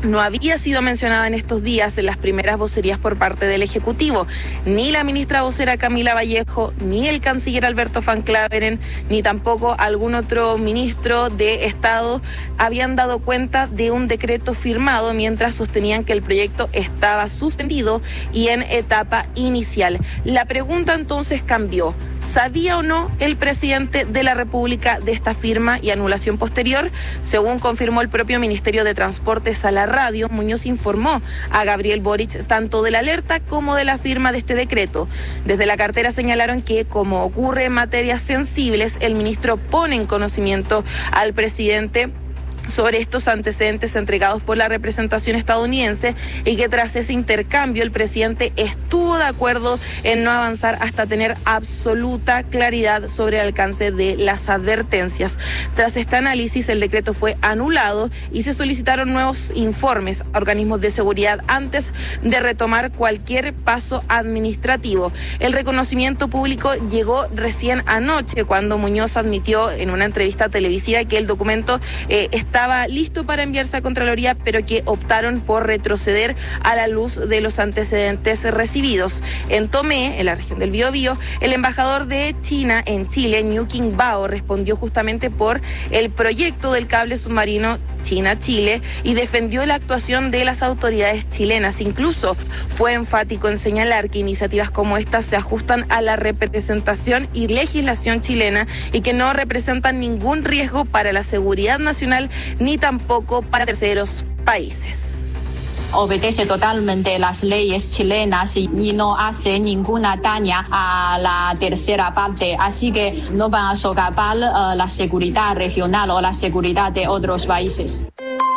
no había sido mencionada en estos días en las primeras vocerías por parte del Ejecutivo. Ni la ministra vocera Camila Vallejo, ni el canciller Alberto Van Claveren, ni tampoco algún otro ministro de Estado habían dado cuenta de un decreto firmado mientras sostenían que el proyecto estaba suspendido y en etapa inicial. La pregunta entonces cambió. ¿Sabía o no el presidente de la República de esta firma y anulación posterior? Según confirmó el propio Ministerio de Transportes a la radio, Muñoz informó a Gabriel Boric tanto de la alerta como de la firma de este decreto. Desde la cartera señalaron que, como ocurre en materias sensibles, el ministro pone en conocimiento al presidente sobre estos antecedentes entregados por la representación estadounidense y que tras ese intercambio el presidente estuvo de acuerdo en no avanzar hasta tener absoluta claridad sobre el alcance de las advertencias. Tras este análisis, el decreto fue anulado y se solicitaron nuevos informes a organismos de seguridad antes de retomar cualquier paso administrativo. El reconocimiento público llegó recién anoche, cuando Muñoz admitió en una entrevista televisiva que el documento estaba listo para enviarse a Contraloría, pero que optaron por retroceder a la luz de los antecedentes recibidos. En Tomé, en la región del Biobío, el embajador de China en Chile, Niu Qingbao, respondió justamente por el proyecto del cable submarino China-Chile y defendió la actuación de las autoridades chilenas. Incluso fue enfático en señalar que iniciativas como estas se ajustan a la representación y legislación chilena y que no representan ningún riesgo para la seguridad nacional ni tampoco para terceros países. Obedece totalmente las leyes chilenas y no hace ninguna daña a la tercera parte, así que no van a socapar la seguridad regional o la seguridad de otros países.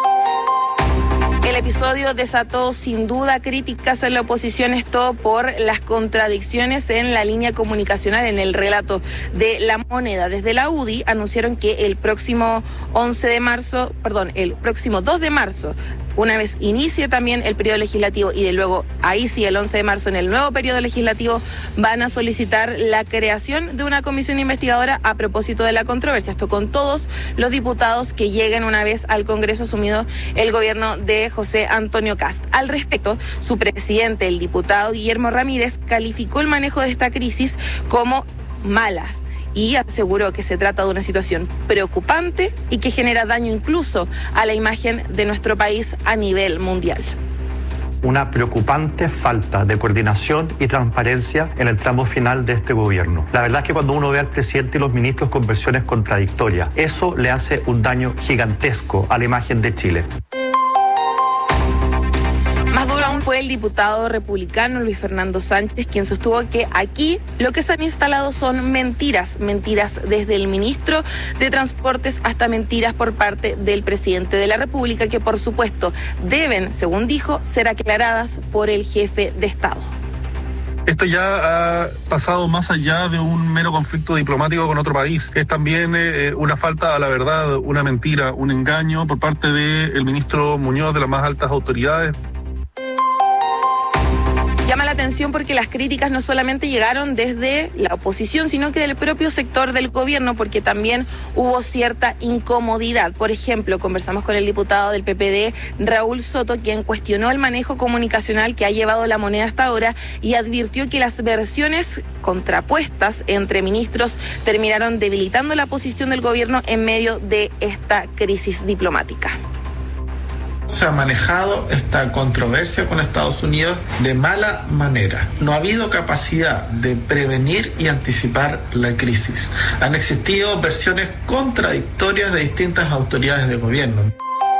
El episodio desató sin duda críticas en la oposición, esto por las contradicciones en la línea comunicacional, en el relato de La Moneda. Desde la UDI anunciaron que el próximo 2 de marzo, una vez inicie también el periodo legislativo y de luego, ahí sí, el 11 de marzo, en el nuevo periodo legislativo, van a solicitar la creación de una comisión investigadora a propósito de la controversia. Esto con todos los diputados que lleguen una vez al Congreso asumido el gobierno de José Antonio Kast. Al respecto, su presidente, el diputado Guillermo Ramírez, calificó el manejo de esta crisis como mala y aseguró que se trata de una situación preocupante y que genera daño incluso a la imagen de nuestro país a nivel mundial. Una preocupante falta de coordinación y transparencia en el tramo final de este gobierno. La verdad es que cuando uno ve al presidente y los ministros con versiones contradictorias, eso le hace un daño gigantesco a la imagen de Chile. Más duro aún fue el diputado republicano Luis Fernando Sánchez, quien sostuvo que aquí lo que se han instalado son mentiras desde el ministro de Transportes hasta mentiras por parte del presidente de la República, que por supuesto deben, según dijo, ser aclaradas por el jefe de Estado. Esto ya ha pasado más allá de un mero conflicto diplomático con otro país. Es también una falta a la verdad, una mentira, un engaño por parte del ministro Muñoz, de las más altas autoridades. Llama la atención porque las críticas no solamente llegaron desde la oposición, sino que del propio sector del gobierno, porque también hubo cierta incomodidad. Por ejemplo, conversamos con el diputado del PPD, Raúl Soto, quien cuestionó el manejo comunicacional que ha llevado La Moneda hasta ahora y advirtió que las versiones contrapuestas entre ministros terminaron debilitando la posición del gobierno en medio de esta crisis diplomática. Se ha manejado esta controversia con Estados Unidos de mala manera. No ha habido capacidad de prevenir y anticipar la crisis. Han existido versiones contradictorias de distintas autoridades de gobierno.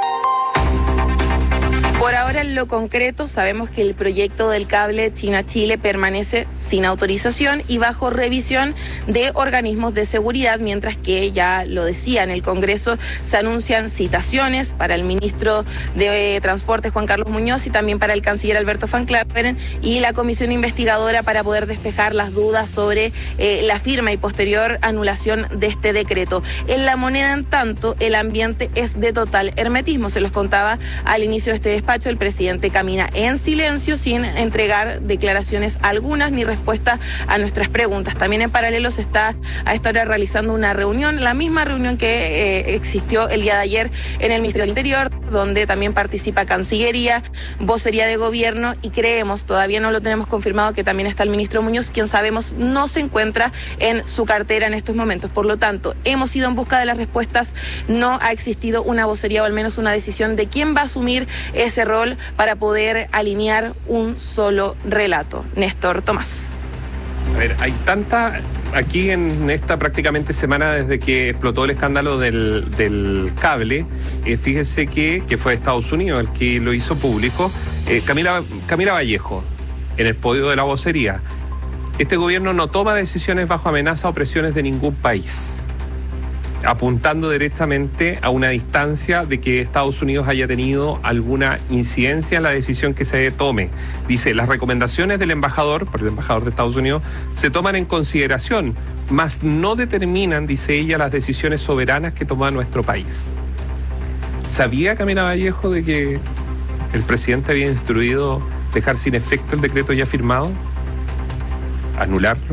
Por ahora, en lo concreto, sabemos que el proyecto del cable China-Chile permanece sin autorización y bajo revisión de organismos de seguridad, mientras que, ya lo decía, en el Congreso se anuncian citaciones para el ministro de Transportes, Juan Carlos Muñoz, y también para el canciller Alberto Van Claveren, y la comisión investigadora para poder despejar las dudas sobre la firma y posterior anulación de este decreto. En La Moneda, en tanto, el ambiente es de total hermetismo. Se los contaba al inicio de este despacho. El presidente camina en silencio sin entregar declaraciones algunas ni respuesta a nuestras preguntas. También en paralelo se está a esta hora realizando una reunión, la misma reunión que existió el día de ayer en el Ministerio del Interior, donde también participa Cancillería, Vocería de Gobierno, y creemos, todavía no lo tenemos confirmado, que también está el ministro Muñoz, quien sabemos no se encuentra en su cartera en estos momentos. Por lo tanto, hemos ido en busca de las respuestas, no ha existido una vocería o al menos una decisión de quién va a asumir ese rol para poder alinear un solo relato. Néstor Tomás. A ver, hay tanta, aquí en esta prácticamente semana desde que explotó el escándalo del cable, fíjese que fue Estados Unidos el que lo hizo público, Camila Vallejo, en el podio de la vocería. Este gobierno no toma decisiones bajo amenaza o presiones de ningún país, apuntando directamente a una distancia de que Estados Unidos haya tenido alguna incidencia en la decisión que se tome. Dice, las recomendaciones del embajador, por el embajador de Estados Unidos, se toman en consideración, mas no determinan, dice ella, las decisiones soberanas que toma nuestro país. ¿Sabía Camila Vallejo de que el presidente había instruido dejar sin efecto el decreto ya firmado? ¿Anularlo?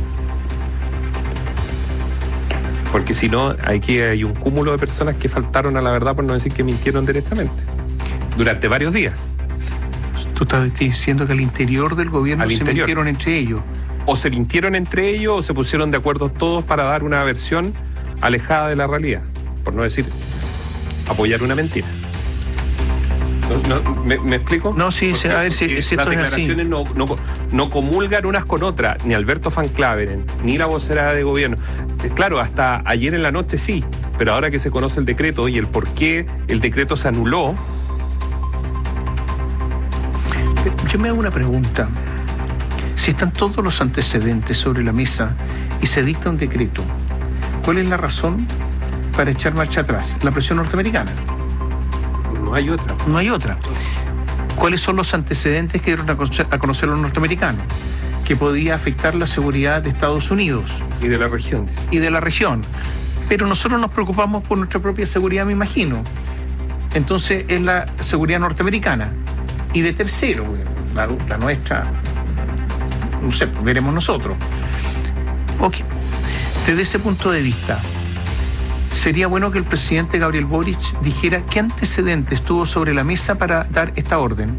Porque si no, hay un cúmulo de personas que faltaron a la verdad, por no decir que mintieron directamente, durante varios días. Tú estás diciendo que al interior del gobierno mintieron entre ellos. O se mintieron entre ellos o se pusieron de acuerdo todos para dar una versión alejada de la realidad, por no decir apoyar una mentira. ¿Me explico? No, sí, porque, a ver si esto las es así. declaraciones no comulgan unas con otras, ni Alberto Van Claveren, ni la vocera de gobierno. Claro, hasta ayer en la noche sí, pero ahora que se conoce el decreto y el por qué el decreto se anuló. Yo me hago una pregunta. Si están todos los antecedentes sobre la mesa y se dicta un decreto, ¿cuál es la razón para echar marcha atrás? ¿La presión norteamericana? No hay otra. No hay otra. ¿Cuáles son los antecedentes que dieron a conocer los norteamericanos? Que podía afectar la seguridad de Estados Unidos. Y de la región. Dice. Y de la región. Pero nosotros nos preocupamos por nuestra propia seguridad, me imagino. Entonces es la seguridad norteamericana. Y de tercero, la nuestra, no sé, veremos nosotros. Ok. Desde ese punto de vista, sería bueno que el presidente Gabriel Boric dijera qué antecedentes tuvo sobre la mesa para dar esta orden.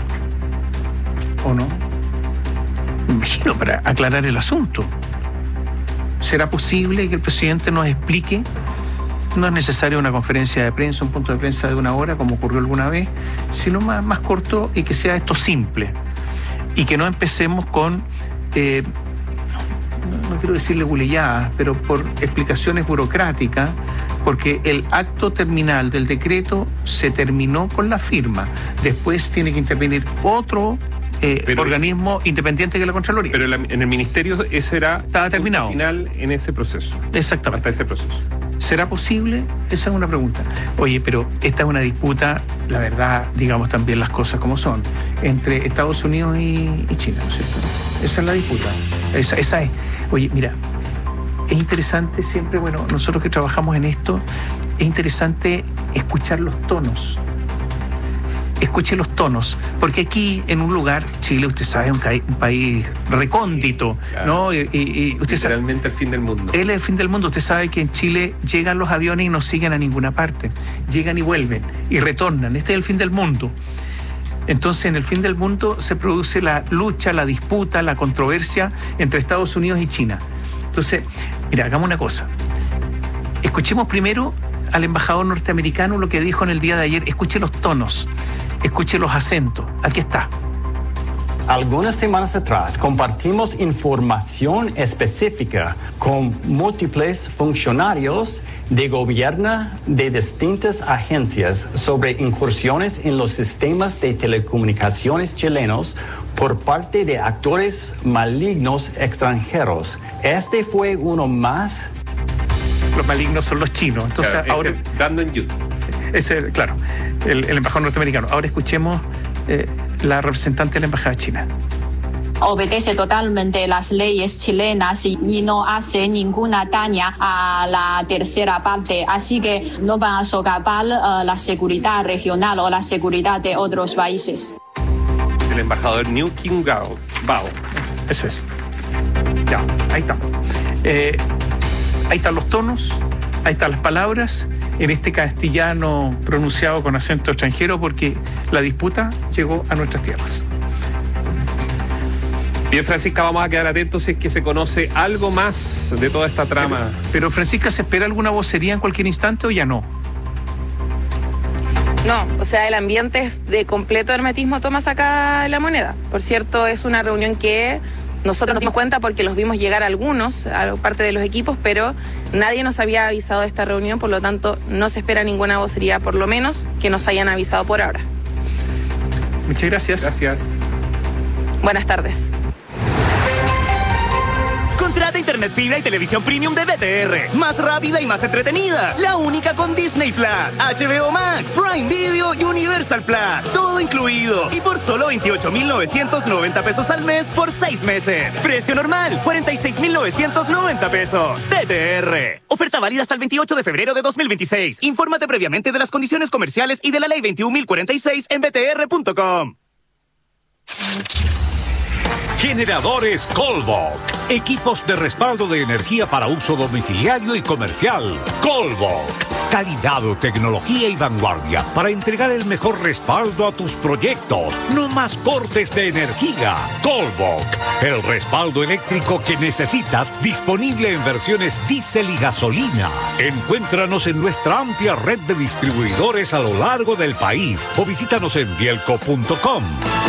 ¿O no? Me imagino, para aclarar el asunto. ¿Será posible que el presidente nos explique? No es necesaria una conferencia de prensa, un punto de prensa de 1 hora, como ocurrió alguna vez, sino más corto y que sea esto simple. Y que no empecemos con, no quiero decirle buleyadas, pero por explicaciones burocráticas, porque el acto terminal del decreto se terminó con la firma. Después tiene que intervenir otro organismo independiente que la Contraloría. Pero en el ministerio ese estaba terminado. Final en ese proceso. Exactamente. Hasta ese proceso. ¿Será posible? Esa es una pregunta. Oye, pero esta es una disputa, la verdad, digamos también las cosas como son, entre Estados Unidos y China, ¿no es cierto? Esa es la disputa. Esa es. Oye, mira, es interesante siempre, bueno, nosotros que trabajamos en esto, es interesante escuchar los tonos. Escuche los tonos, porque aquí en un lugar, Chile, usted sabe, es un país recóndito, claro, ¿no? Y usted sabe, literalmente el fin del mundo. Él es el fin del mundo. Usted sabe que en Chile llegan los aviones y no siguen a ninguna parte. Llegan y vuelven y retornan. Este es el fin del mundo. Entonces, en el fin del mundo se produce la lucha, la disputa, la controversia entre Estados Unidos y China. Entonces, mira, hagamos una cosa. Escuchemos primero al embajador norteamericano lo que dijo en el día de ayer. Escuche los tonos, escuche los acentos. Aquí está. Algunas semanas atrás compartimos información específica con múltiples funcionarios de gobierno de distintas agencias sobre incursiones en los sistemas de telecomunicaciones chilenos por parte de actores malignos extranjeros. Este fue uno más. Los malignos son los chinos. Entonces, claro, ahora dando en YouTube. Sí. Claro, el embajador norteamericano. Ahora escuchemos la representante de la embajada china. Obedece totalmente las leyes chilenas y no hace ninguna daño a la tercera parte, así que no van a socavar la seguridad regional o la seguridad de otros países. El embajador New King Bao. Eso es. Ya, ahí está. Ahí están los tonos, ahí están las palabras. en este castellano pronunciado con acento extranjero, porque la disputa llegó a nuestras tierras. Bien, Francisca, vamos a quedar atentos si es que se conoce algo más de toda esta trama. Pero Francisca, ¿se espera alguna vocería en cualquier instante o ya no? No, o sea, el ambiente es de completo hermetismo, Tomás, acá en La Moneda. Por cierto, es una reunión que nosotros nos dimos cuenta porque los vimos llegar algunos, a parte de los equipos, pero nadie nos había avisado de esta reunión, por lo tanto no se espera ninguna vocería, por lo menos que nos hayan avisado por ahora. Muchas gracias. Gracias. Buenas tardes. Contrata internet fibra y televisión premium de VTR. Más rápida y más entretenida. La única con Disney Plus, HBO Max, Prime Video y Universal Plus. Todo incluido. Y por solo 28,990 pesos al mes por 6 meses. Precio normal, 46,990 pesos. VTR. Oferta válida hasta el 28 de febrero de 2026. Infórmate previamente de las condiciones comerciales y de la ley 21.046 en vtr.com. Generadores Colbok. Equipos de respaldo de energía para uso domiciliario y comercial. Colbok. Calidad, tecnología y vanguardia para entregar el mejor respaldo a tus proyectos. No más cortes de energía. Colbok. El respaldo eléctrico que necesitas, disponible en versiones diésel y gasolina. Encuéntranos en nuestra amplia red de distribuidores a lo largo del país o visítanos en bielco.com.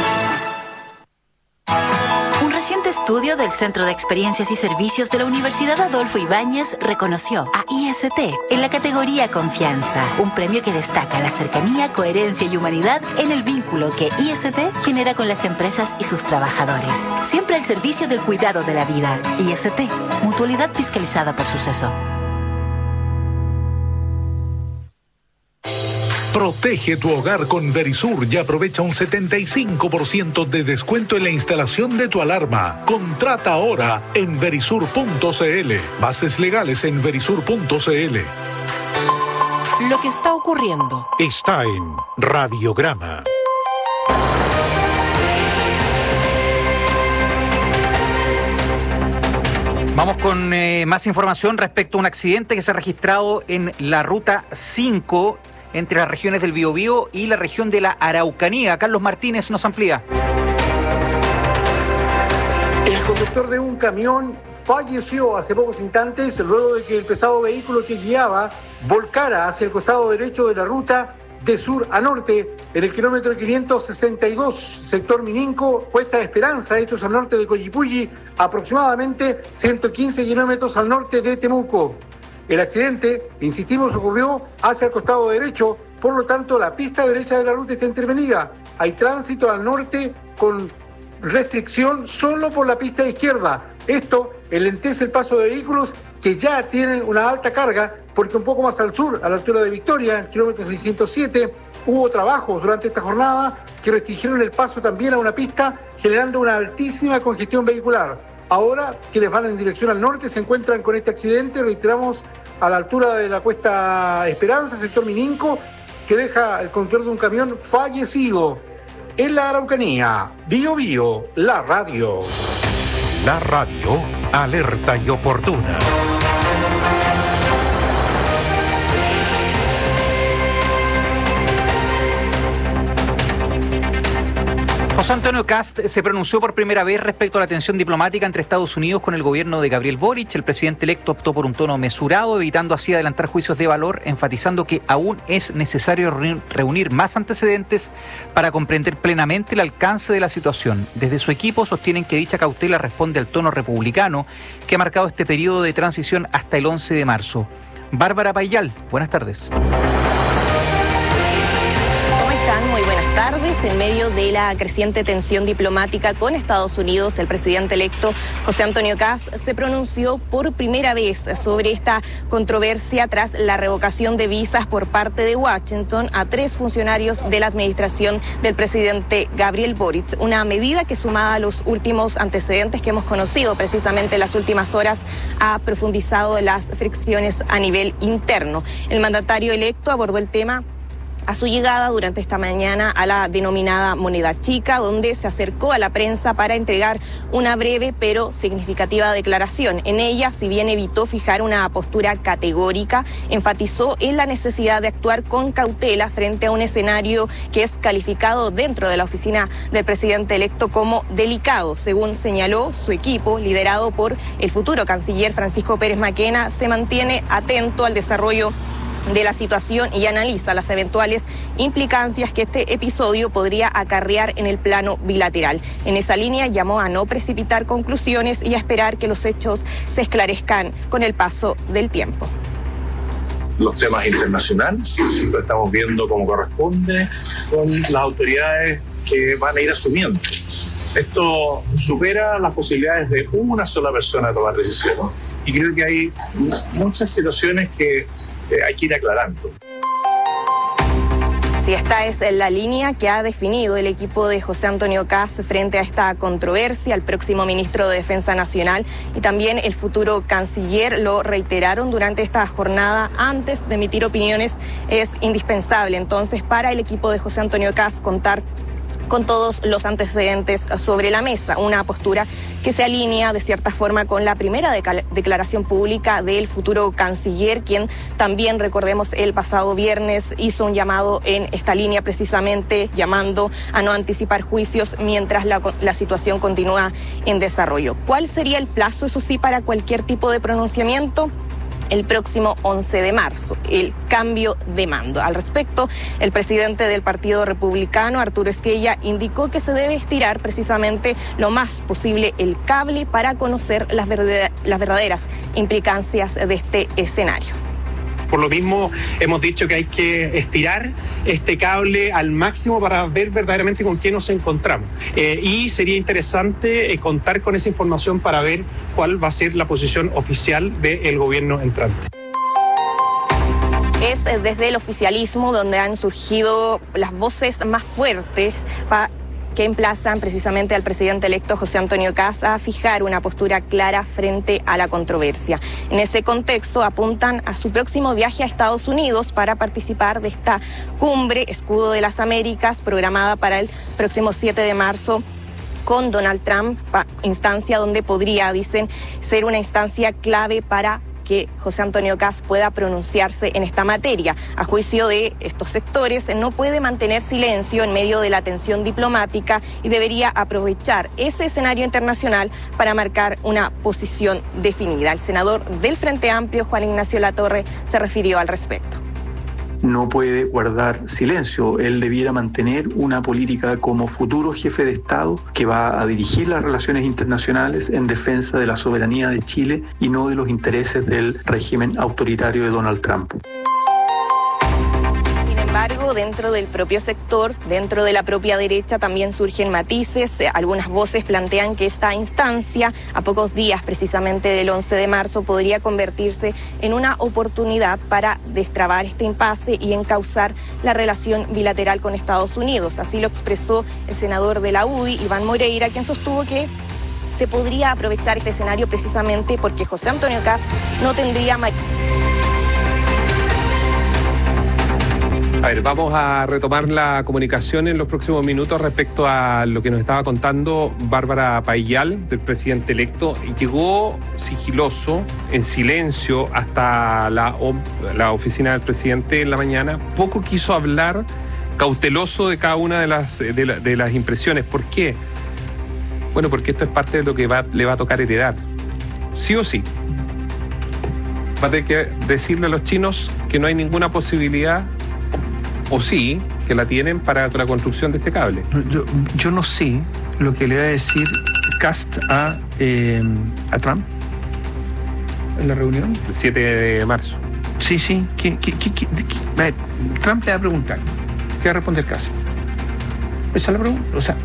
Un reciente estudio del Centro de Experiencias y Servicios de la Universidad Adolfo Ibáñez reconoció a IST en la categoría Confianza, un premio que destaca la cercanía, coherencia y humanidad en el vínculo que IST genera con las empresas y sus trabajadores. Siempre al servicio del cuidado de la vida. IST, mutualidad fiscalizada por Suceso. Protege tu hogar con Verisur y aprovecha un 75% de descuento en la instalación de tu alarma. Contrata ahora en verisur.cl. Bases legales en verisur.cl. Lo que está ocurriendo está en Radiograma. Vamos con más información respecto a un accidente que se ha registrado en la Ruta 5 entre las regiones del Biobío y la región de la Araucanía. Carlos Martínez nos amplía. El conductor de un camión falleció hace pocos instantes luego de que el pesado vehículo que guiaba volcara hacia el costado derecho de la ruta de sur a norte en el kilómetro 562, sector Mininco, Cuesta de Esperanza, hechos al norte de Coyipulli, aproximadamente 115 kilómetros al norte de Temuco. El accidente, insistimos, ocurrió hacia el costado derecho, por lo tanto la pista derecha de la ruta está intervenida. Hay tránsito al norte con restricción solo por la pista izquierda. Esto enlentece el paso de vehículos que ya tienen una alta carga, porque un poco más al sur, a la altura de Victoria, kilómetro 607, hubo trabajos durante esta jornada que restringieron el paso también a una pista, generando una altísima congestión vehicular. Ahora, quienes van en dirección al norte se encuentran con este accidente, reiteramos, a la altura de la Cuesta Esperanza, sector Mininco, que deja el conductor de un camión fallecido. En la Araucanía, Bio Bio, la radio. La radio, alerta y oportuna. José Antonio Kast se pronunció por primera vez respecto a la tensión diplomática entre Estados Unidos con el gobierno de Gabriel Boric. El presidente electo optó por un tono mesurado, evitando así adelantar juicios de valor, enfatizando que aún es necesario reunir más antecedentes para comprender plenamente el alcance de la situación. Desde su equipo sostienen que dicha cautela responde al tono republicano que ha marcado este periodo de transición hasta el 11 de marzo. Bárbara Payal, buenas tardes. Muy buenas tardes. En medio de la creciente tensión diplomática con Estados Unidos, el presidente electo José Antonio Kast se pronunció por primera vez sobre esta controversia tras la revocación de visas por parte de Washington a 3 funcionarios de la administración del presidente Gabriel Boric. Una medida que, sumada a los últimos antecedentes que hemos conocido precisamente en las últimas horas, ha profundizado las fricciones a nivel interno. El mandatario electo abordó el tema a su llegada durante esta mañana a la denominada Moneda Chica, donde se acercó a la prensa para entregar una breve pero significativa declaración. En ella, si bien evitó fijar una postura categórica, enfatizó en la necesidad de actuar con cautela frente a un escenario que es calificado dentro de la oficina del presidente electo como delicado. Según señaló, su equipo, liderado por el futuro canciller Francisco Pérez Maquena, se mantiene atento al desarrollo de la situación y analiza las eventuales implicancias que este episodio podría acarrear en el plano bilateral. En esa línea llamó a no precipitar conclusiones y a esperar que los hechos se esclarezcan con el paso del tiempo. Los temas internacionales lo estamos viendo como corresponde con las autoridades que van a ir asumiendo. Esto supera las posibilidades de una sola persona tomar decisiones y creo que hay muchas situaciones que hay que ir aclarando. Sí, esta es la línea que ha definido el equipo de José Antonio Kast frente a esta controversia. El próximo ministro de Defensa Nacional y también el futuro canciller lo reiteraron durante esta jornada. Antes de emitir opiniones es indispensable entonces para el equipo de José Antonio Kast contar con todos los antecedentes sobre la mesa, una postura que se alinea de cierta forma con la primera declaración pública del futuro canciller, quien también, recordemos, el pasado viernes hizo un llamado en esta línea precisamente, llamando a no anticipar juicios mientras la situación continúa en desarrollo. ¿Cuál sería el plazo, eso sí, para cualquier tipo de pronunciamiento? El próximo 11 de marzo, el cambio de mando. Al respecto, el presidente del Partido Republicano, Arturo Esquella, indicó que se debe estirar precisamente lo más posible el cable para conocer las verdaderas implicancias de este escenario. Por lo mismo, hemos dicho que hay que estirar este cable al máximo para ver verdaderamente con quién nos encontramos. Y sería interesante contar con esa información para ver cuál va a ser la posición oficial del gobierno entrante. Es desde el oficialismo donde han surgido las voces más fuertes que emplazan precisamente al presidente electo José Antonio Kast a fijar una postura clara frente a la controversia. En ese contexto apuntan a su próximo viaje a Estados Unidos para participar de esta cumbre Escudo de las Américas programada para el próximo 7 de marzo con Donald Trump, instancia donde podría, dicen, ser una instancia clave para que José Antonio Kast pueda pronunciarse en esta materia. A juicio de estos sectores, no puede mantener silencio en medio de la tensión diplomática y debería aprovechar ese escenario internacional para marcar una posición definida. El senador del Frente Amplio, Juan Ignacio Latorre, se refirió al respecto. No puede guardar silencio. Él debiera mantener una política como futuro jefe de Estado que va a dirigir las relaciones internacionales en defensa de la soberanía de Chile y no de los intereses del régimen autoritario de Donald Trump. Sin embargo, dentro del propio sector, dentro de la propia derecha, también surgen matices. Algunas voces plantean que esta instancia, a pocos días precisamente del 11 de marzo, podría convertirse en una oportunidad para destrabar este impasse y encauzar la relación bilateral con Estados Unidos. Así lo expresó el senador de la UDI, Iván Moreira, quien sostuvo que se podría aprovechar este escenario precisamente porque José Antonio Kast no tendría A ver, vamos a retomar la comunicación en los próximos minutos respecto a lo que nos estaba contando Bárbara Paillal, del presidente electo. Llegó sigiloso, en silencio, hasta la oficina del presidente en la mañana. Poco quiso hablar, cauteloso de cada una de las impresiones. ¿Por qué? Bueno, porque esto es parte de lo que le va a tocar heredar. Sí o sí. Va a tener que decirle a los chinos que no hay ninguna posibilidad, o sí, que la tienen para la construcción de este cable. Yo no sé lo que le va a decir Kast a Trump en la reunión. El 7 de marzo. Sí. Trump le va a preguntar. ¿Qué va a responder Kast? Esa es la pregunta. O sea,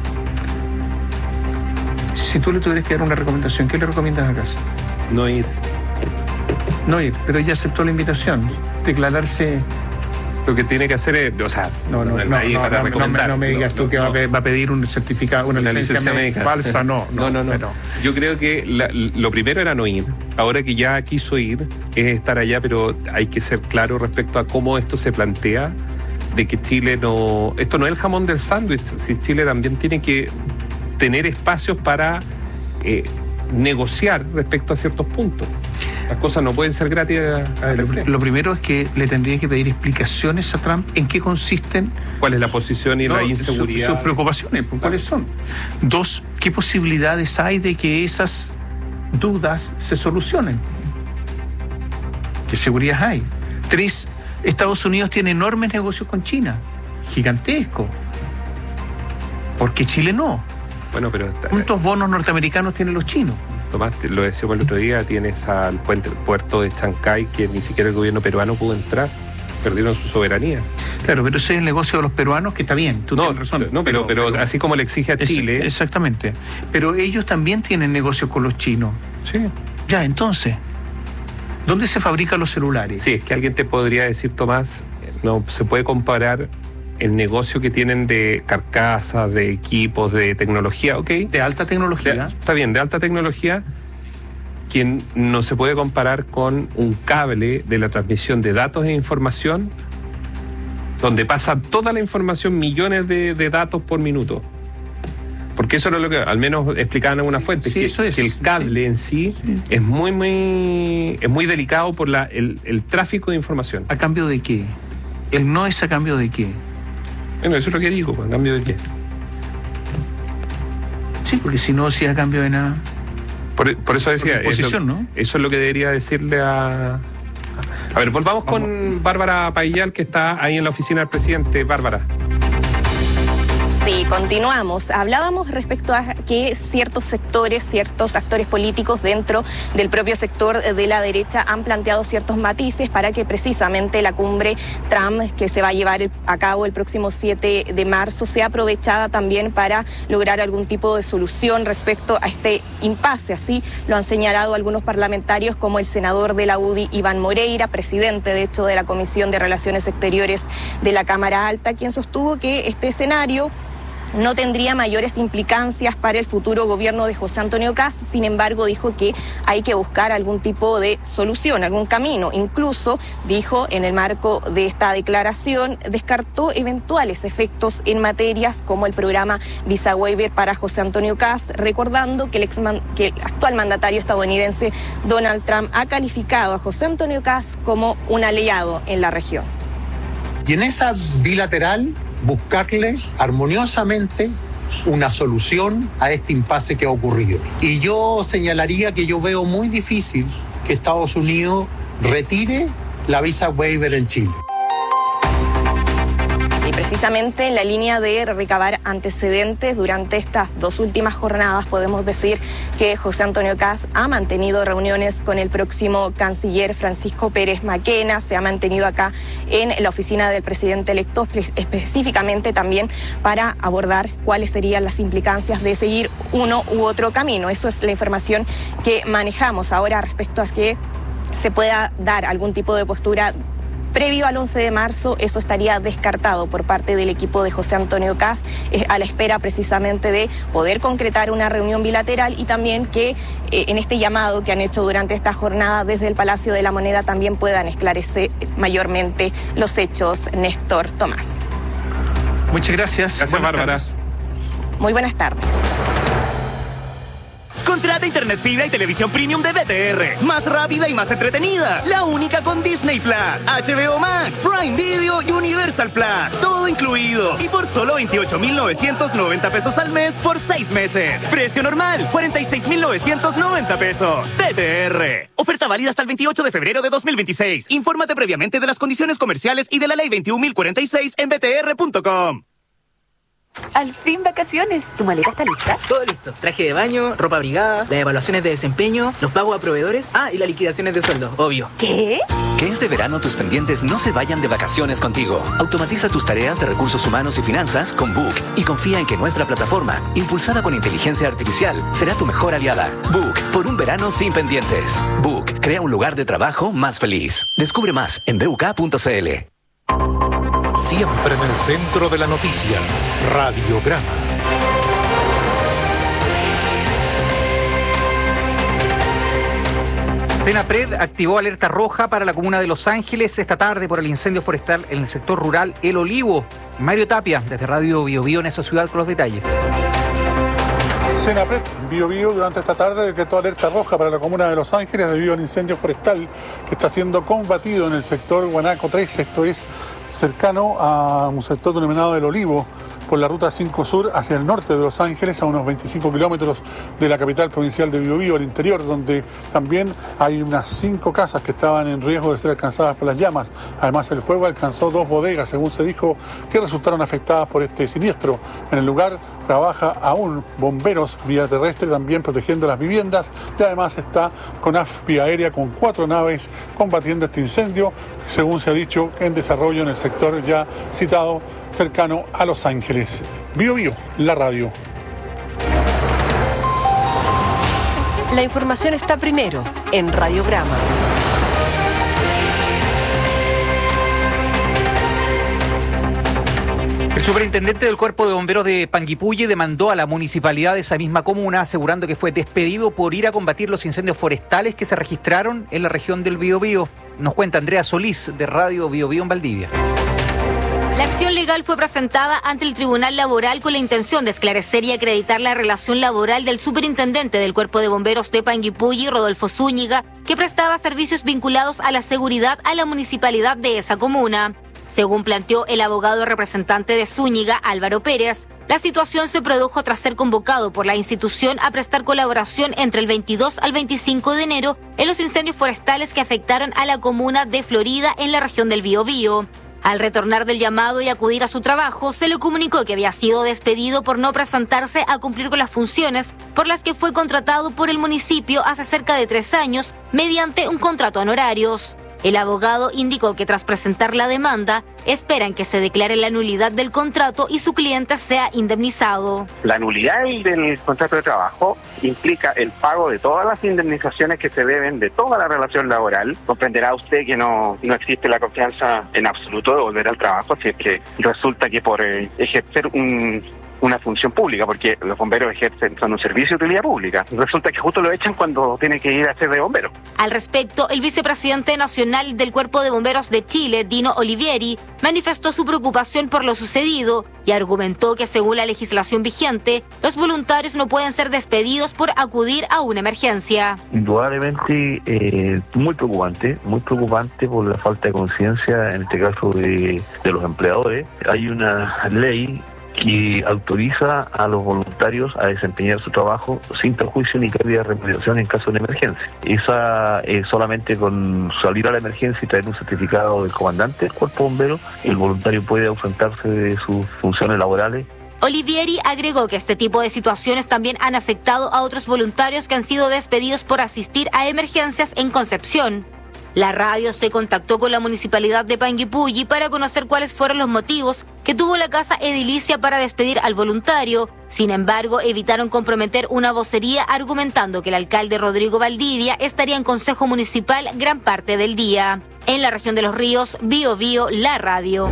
si tú le tuvieras que dar una recomendación, ¿qué le recomiendas a Kast? No ir, pero ella aceptó la invitación. Declararse. Lo que tiene que hacer es, o sea, no me digas tú que va a pedir un certificado, una licencia médica falsa, no. Yo creo que lo primero era no ir. Ahora que ya quiso ir, es estar allá, pero hay que ser claro respecto a cómo esto se plantea que Chile no... Esto no es el jamón del sándwich, si Chile también tiene que tener espacios para negociar respecto a ciertos puntos. Las cosas no pueden ser gratis a Lo primero es que le tendría que pedir explicaciones a Trump en qué consisten. ¿Cuál es la posición y la inseguridad? Sus preocupaciones, ¿cuáles son? 2, ¿qué posibilidades hay de que esas dudas se solucionen? ¿Qué seguridad hay? 3, Estados Unidos tiene enormes negocios con China, gigantesco. ¿Por qué Chile no? Bueno, pero... ¿Cuántos bonos norteamericanos tienen los chinos? Tomás, lo decíamos el otro día, tienes al puerto de Chancay que ni siquiera el gobierno peruano pudo entrar. Perdieron su soberanía. Claro, pero ese es el negocio de los peruanos, que está bien, tú tienes razón. No, pero así como le exige a Chile... Exactamente. Pero ellos también tienen negocios con los chinos. Sí. Ya, entonces, ¿dónde se fabrican los celulares? Sí, es que alguien te podría decir, Tomás, no se puede comparar el negocio que tienen de carcasas, de equipos, de tecnología, ¿ok? De alta tecnología. Está bien, de alta tecnología, que no se puede comparar con un cable de la transmisión de datos e información, donde pasa toda la información, millones de datos por minuto. Porque eso era lo que, al menos explicaban en una fuente, que el cable en sí es muy delicado por el tráfico de información. ¿A cambio de qué? ¿El no es a cambio de qué? Bueno, eso es lo que digo, ¿a cambio de qué? Sí, porque si no, sí a cambio de nada. Por eso decía, ¿no? Eso es lo que debería decirle a... A ver, volvamos con Bárbara Paillal, que está ahí en la oficina del presidente. Bárbara. Sí, continuamos. Hablábamos respecto a que ciertos sectores, ciertos actores políticos dentro del propio sector de la derecha han planteado ciertos matices para que precisamente la cumbre Trump, que se va a llevar a cabo el próximo 7 de marzo, sea aprovechada también para lograr algún tipo de solución respecto a este impasse. Así lo han señalado algunos parlamentarios, como el senador de la UDI, Iván Moreira, presidente de hecho de la Comisión de Relaciones Exteriores de la Cámara Alta, quien sostuvo que este escenario no tendría mayores implicancias para el futuro gobierno de José Antonio Kast. Sin embargo, dijo que hay que buscar algún tipo de solución, algún camino. Incluso, dijo, en el marco de esta declaración, descartó eventuales efectos en materias como el programa Visa Waiver para José Antonio Kast, recordando que el actual mandatario estadounidense Donald Trump ha calificado a José Antonio Kast como un aliado en la región. Y en esa bilateral, buscarle armoniosamente una solución a este impasse que ha ocurrido. Y yo señalaría que yo veo muy difícil que Estados Unidos retire la visa waiver en Chile. Y precisamente en la línea de recabar antecedentes durante estas 2 últimas jornadas, podemos decir que José Antonio Kast ha mantenido reuniones con el próximo canciller Francisco Pérez Maquena, se ha mantenido acá en la oficina del presidente electo, específicamente también para abordar cuáles serían las implicancias de seguir uno u otro camino. Eso es la información que manejamos ahora respecto a que se pueda dar algún tipo de postura previo al 11 de marzo, eso estaría descartado por parte del equipo de José Antonio Kast, a la espera precisamente de poder concretar una reunión bilateral y también que en este llamado que han hecho durante esta jornada desde el Palacio de la Moneda también puedan esclarecer mayormente los hechos. Néstor Tomás. Muchas gracias. Gracias, Bárbara. Muy buenas tardes. Contrata internet fibra y televisión premium de BTR. Más rápida y más entretenida. La única con Disney Plus, HBO Max, Prime Video y Universal Plus. Todo incluido. Y por solo 28,990 pesos al mes por 6 meses. Precio normal, 46,990 pesos. BTR. Oferta válida hasta el 28 de febrero de 2026. Infórmate previamente de las condiciones comerciales y de la ley 21.046 en btr.com. Al fin vacaciones. ¿Tu maleta está lista? Todo listo. Traje de baño, ropa abrigada, las evaluaciones de desempeño, los pagos a proveedores. Ah, y las liquidaciones de sueldo, obvio. ¿Qué? Que este verano tus pendientes no se vayan de vacaciones contigo. Automatiza tus tareas de recursos humanos y finanzas con Book y confía en que nuestra plataforma, impulsada con inteligencia artificial, será tu mejor aliada. Book, por un verano sin pendientes. Book, crea un lugar de trabajo más feliz. Descubre más en buk.cl. Siempre en el centro de la noticia, Radiograma. Senapred activó alerta roja para la comuna de Los Ángeles esta tarde por el incendio forestal en el sector rural El Olivo. Mario Tapia, desde Radio Bio Bio en esa ciudad, con los detalles. Senapred Bio Bio durante esta tarde decretó alerta roja para la comuna de Los Ángeles debido al incendio forestal que está siendo combatido en el sector Guanaco 3, esto es cercano a un sector denominado El Olivo, por la ruta 5 Sur hacia el norte de Los Ángeles, a unos 25 kilómetros de la capital provincial de Biobío, al interior, donde también hay unas 5 casas que estaban en riesgo de ser alcanzadas por las llamas. Además, el fuego alcanzó 2 bodegas, según se dijo, que resultaron afectadas por este siniestro. En el lugar trabaja aún bomberos vía terrestre, también protegiendo las viviendas, y además está CONAF vía aérea con 4 naves combatiendo este incendio, según se ha dicho, en desarrollo en el sector ya citado, cercano a Los Ángeles. Bio Bio, la radio. La información está primero en Radiograma. El superintendente del Cuerpo de Bomberos de Panguipulli demandó a la municipalidad de esa misma comuna, asegurando que fue despedido por ir a combatir los incendios forestales que se registraron en la región del Biobío. Nos cuenta Andrea Solís, de Radio Bio Bio en Valdivia. La acción legal fue presentada ante el Tribunal Laboral con la intención de esclarecer y acreditar la relación laboral del superintendente del Cuerpo de Bomberos de Panguipulli, Rodolfo Zúñiga, que prestaba servicios vinculados a la seguridad a la municipalidad de esa comuna. Según planteó el abogado representante de Zúñiga, Álvaro Pérez, la situación se produjo tras ser convocado por la institución a prestar colaboración entre el 22 al 25 de enero en los incendios forestales que afectaron a la comuna de Florida en la región del Biobío. Al retornar del llamado y acudir a su trabajo, se le comunicó que había sido despedido por no presentarse a cumplir con las funciones por las que fue contratado por el municipio hace cerca de 3 años mediante un contrato a honorarios. El abogado indicó que tras presentar la demanda, esperan que se declare la nulidad del contrato y su cliente sea indemnizado. La nulidad del contrato de trabajo implica el pago de todas las indemnizaciones que se deben de toda la relación laboral. Comprenderá usted que no existe la confianza en absoluto de volver al trabajo si es que resulta que por ejercer una función pública, porque los bomberos son un servicio de utilidad pública. Resulta que justo lo echan cuando tienen que ir a ser de bombero. Al respecto, el vicepresidente nacional del Cuerpo de Bomberos de Chile, Dino Olivieri, manifestó su preocupación por lo sucedido y argumentó que según la legislación vigente, los voluntarios no pueden ser despedidos por acudir a una emergencia. Indudablemente muy preocupante por la falta de conciencia, en este caso de los empleadores. Hay una ley que autoriza a los voluntarios a desempeñar su trabajo sin perjuicio ni pérdida de remuneración en caso de emergencia. Esa solamente con salir a la emergencia y traer un certificado del comandante del cuerpo de bomberos, el voluntario puede ausentarse de sus funciones laborales. Olivieri agregó que este tipo de situaciones también han afectado a otros voluntarios que han sido despedidos por asistir a emergencias en Concepción. La radio se contactó con la municipalidad de Panguipulli para conocer cuáles fueron los motivos que tuvo la casa edilicia para despedir al voluntario. Sin embargo, evitaron comprometer una vocería argumentando que el alcalde Rodrigo Valdivia estaría en consejo municipal gran parte del día. En la región de Los Ríos, Bio Bio, la radio.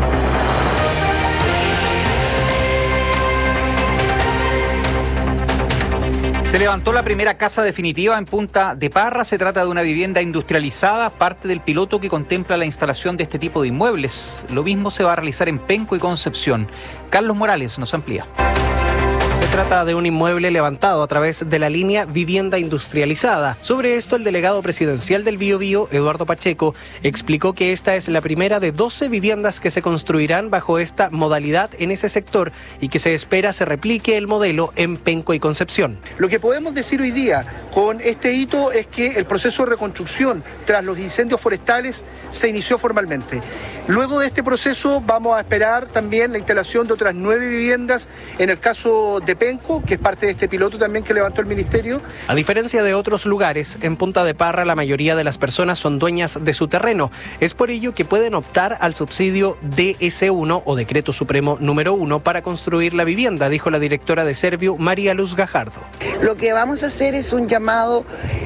Se levantó la primera casa definitiva en Punta de Parra. Se trata de una vivienda industrializada, parte del piloto que contempla la instalación de este tipo de inmuebles. Lo mismo se va a realizar en Penco y Concepción. Carlos Morales nos amplía. Se trata de un inmueble levantado a través de la línea vivienda industrializada. Sobre esto, el delegado presidencial del Biobío, Eduardo Pacheco, explicó que esta es la primera de 12 viviendas que se construirán bajo esta modalidad en ese sector y que se espera se replique el modelo en Penco y Concepción. Lo que podemos decir hoy día con este hito es que el proceso de reconstrucción tras los incendios forestales se inició formalmente. Luego de este proceso vamos a esperar también la instalación de otras 9 viviendas en el caso de Penco, que es parte de este piloto también que levantó el ministerio. A diferencia de otros lugares, en Punta de Parra la mayoría de las personas son dueñas de su terreno. Es por ello que pueden optar al subsidio DS1 o Decreto Supremo número 1 para construir la vivienda, dijo la directora de Serviu, María Luz Gajardo. Lo que vamos a hacer es un llamado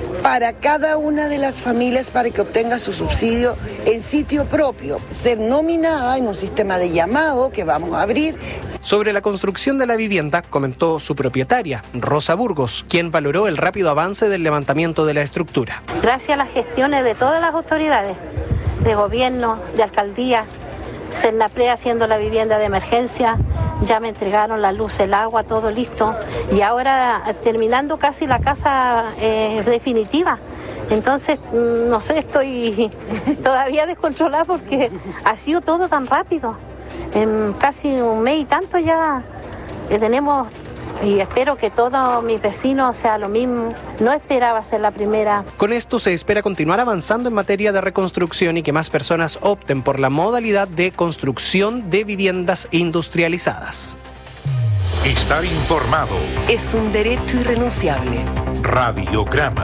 para cada una de las familias para que obtenga su subsidio en sitio propio, ser nominada en un sistema de llamado que vamos a abrir. Sobre la construcción de la vivienda, comentó su propietaria, Rosa Burgos, quien valoró el rápido avance del levantamiento de la estructura. Gracias a las gestiones de todas las autoridades, de gobierno, de alcaldía, Senapre haciendo la vivienda de emergencia, ya me entregaron la luz, el agua, todo listo, y ahora terminando casi la casa definitiva. Entonces, no sé, estoy todavía descontrolada porque ha sido todo tan rápido. En casi un mes y tanto ya tenemos, y espero que todos mis vecinos sea lo mismo. No esperaba ser la primera. Con esto se espera continuar avanzando en materia de reconstrucción y que más personas opten por la modalidad de construcción de viviendas industrializadas. Estar informado es un derecho irrenunciable. Radiograma.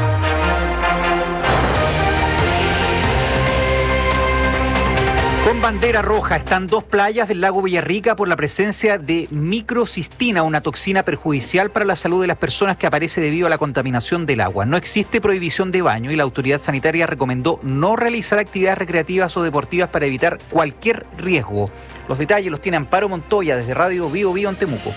Con bandera roja están 2 playas del lago Villarrica por la presencia de microcistina, una toxina perjudicial para la salud de las personas que aparece debido a la contaminación del agua. No existe prohibición de baño y la autoridad sanitaria recomendó no realizar actividades recreativas o deportivas para evitar cualquier riesgo. Los detalles los tiene Amparo Montoya desde Radio Bio Bio en Temuco.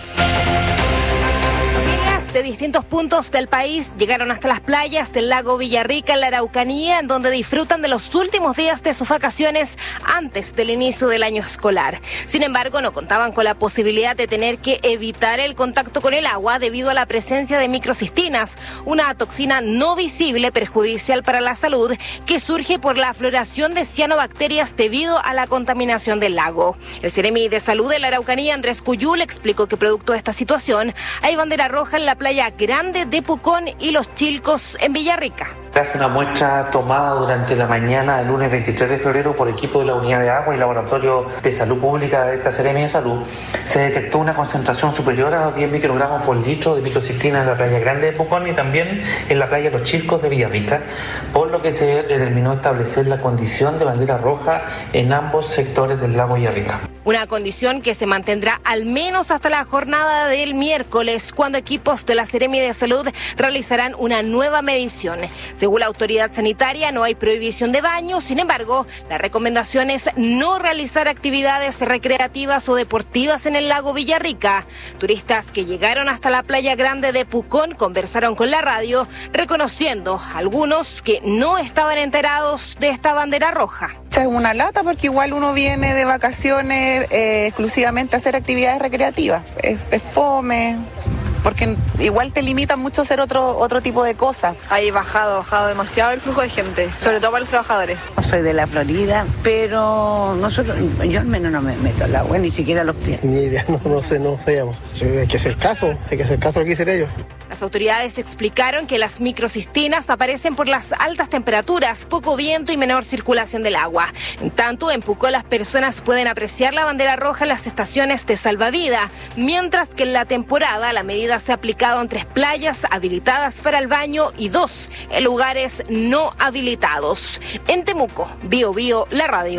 De distintos puntos del país llegaron hasta las playas del lago Villarrica en la Araucanía, en donde disfrutan de los últimos días de sus vacaciones antes del inicio del año escolar. Sin embargo, no contaban con la posibilidad de tener que evitar el contacto con el agua debido a la presencia de microcistinas, una toxina no visible perjudicial para la salud que surge por la floración de cianobacterias debido a la contaminación del lago. El Seremi de Salud de la Araucanía, Andrés Cuyul, explicó que producto de esta situación hay bandera roja en la playa Grande de Pucón y Los Chilcos en Villarrica. Tras una muestra tomada durante la mañana del lunes 23 de febrero por equipo de la Unidad de Agua y Laboratorio de Salud Pública de esta Seremi de Salud, se detectó una concentración superior a los 10 microgramos por litro de microcistina en la playa Grande de Pucón y también en la playa Los Chilcos de Villarrica, por lo que se determinó establecer la condición de bandera roja en ambos sectores del lago Villarrica. Una condición que se mantendrá al menos hasta la jornada del miércoles, cuando equipos de la Seremi de Salud realizarán una nueva medición. Según la autoridad sanitaria, no hay prohibición de baño, sin embargo, la recomendación es no realizar actividades recreativas o deportivas en el lago Villarrica. Turistas que llegaron hasta la playa Grande de Pucón conversaron con la radio, reconociendo algunos que no estaban enterados de esta bandera roja. Es una lata porque igual uno viene de vacaciones exclusivamente a hacer actividades recreativas. Es fome, porque igual te limitan mucho a hacer otro tipo de cosas. Hay bajado demasiado el flujo de gente, sobre todo para los trabajadores. No soy de la Florida, pero yo al menos no me meto al agua, ni siquiera los pies. Ni idea, no sabíamos. Hay que hacer caso a lo que dicen ellos. Las autoridades explicaron que las microcistinas aparecen por las altas temperaturas, poco viento y menor circulación del agua. En tanto, en Pucón las personas pueden apreciar la bandera roja en las estaciones de salvavidas, mientras que en la temporada la medida se ha aplicado en 3 playas habilitadas para el baño y 2 en lugares no habilitados. En Temuco, Bio Bio, la radio.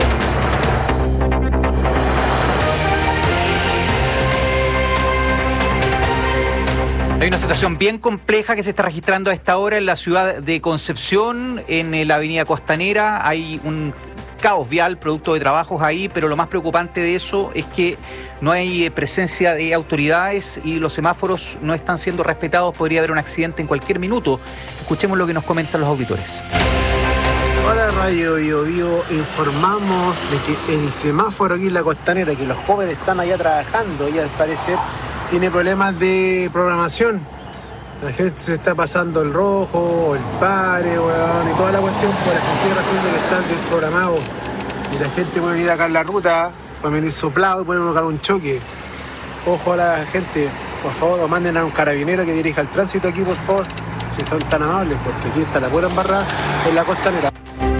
Hay una situación bien compleja que se está registrando a esta hora en la ciudad de Concepción, en la avenida Costanera. Hay un caos vial, producto de trabajos ahí, pero lo más preocupante de eso es que no hay presencia de autoridades y los semáforos no están siendo respetados. Podría haber un accidente en cualquier minuto. Escuchemos lo que nos comentan los auditores. Hola Radio Bio Bio, informamos de que el semáforo aquí en la Costanera, que los jóvenes están allá trabajando y al parecer tiene problemas de programación. La gente se está pasando el rojo, el pare, y toda la cuestión por la sencilla razón de que están desprogramados. Y la gente puede venir acá en la ruta, puede venir soplado y puede provocar un choque. Ojo a la gente, por favor, o manden a un carabinero que dirija el tránsito aquí, por favor, si son tan amables, porque aquí está la pura embarrada en la Costanera.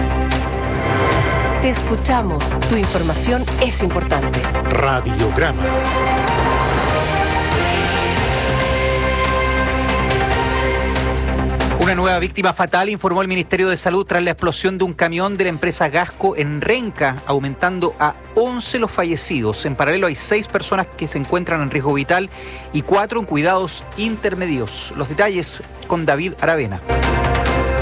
Te escuchamos, tu información es importante. Radiograma. Una nueva víctima fatal, informó el Ministerio de Salud tras la explosión de un camión de la empresa Gasco en Renca, aumentando a 11 los fallecidos. En paralelo hay 6 personas que se encuentran en riesgo vital y 4 en cuidados intermedios. Los detalles con David Aravena.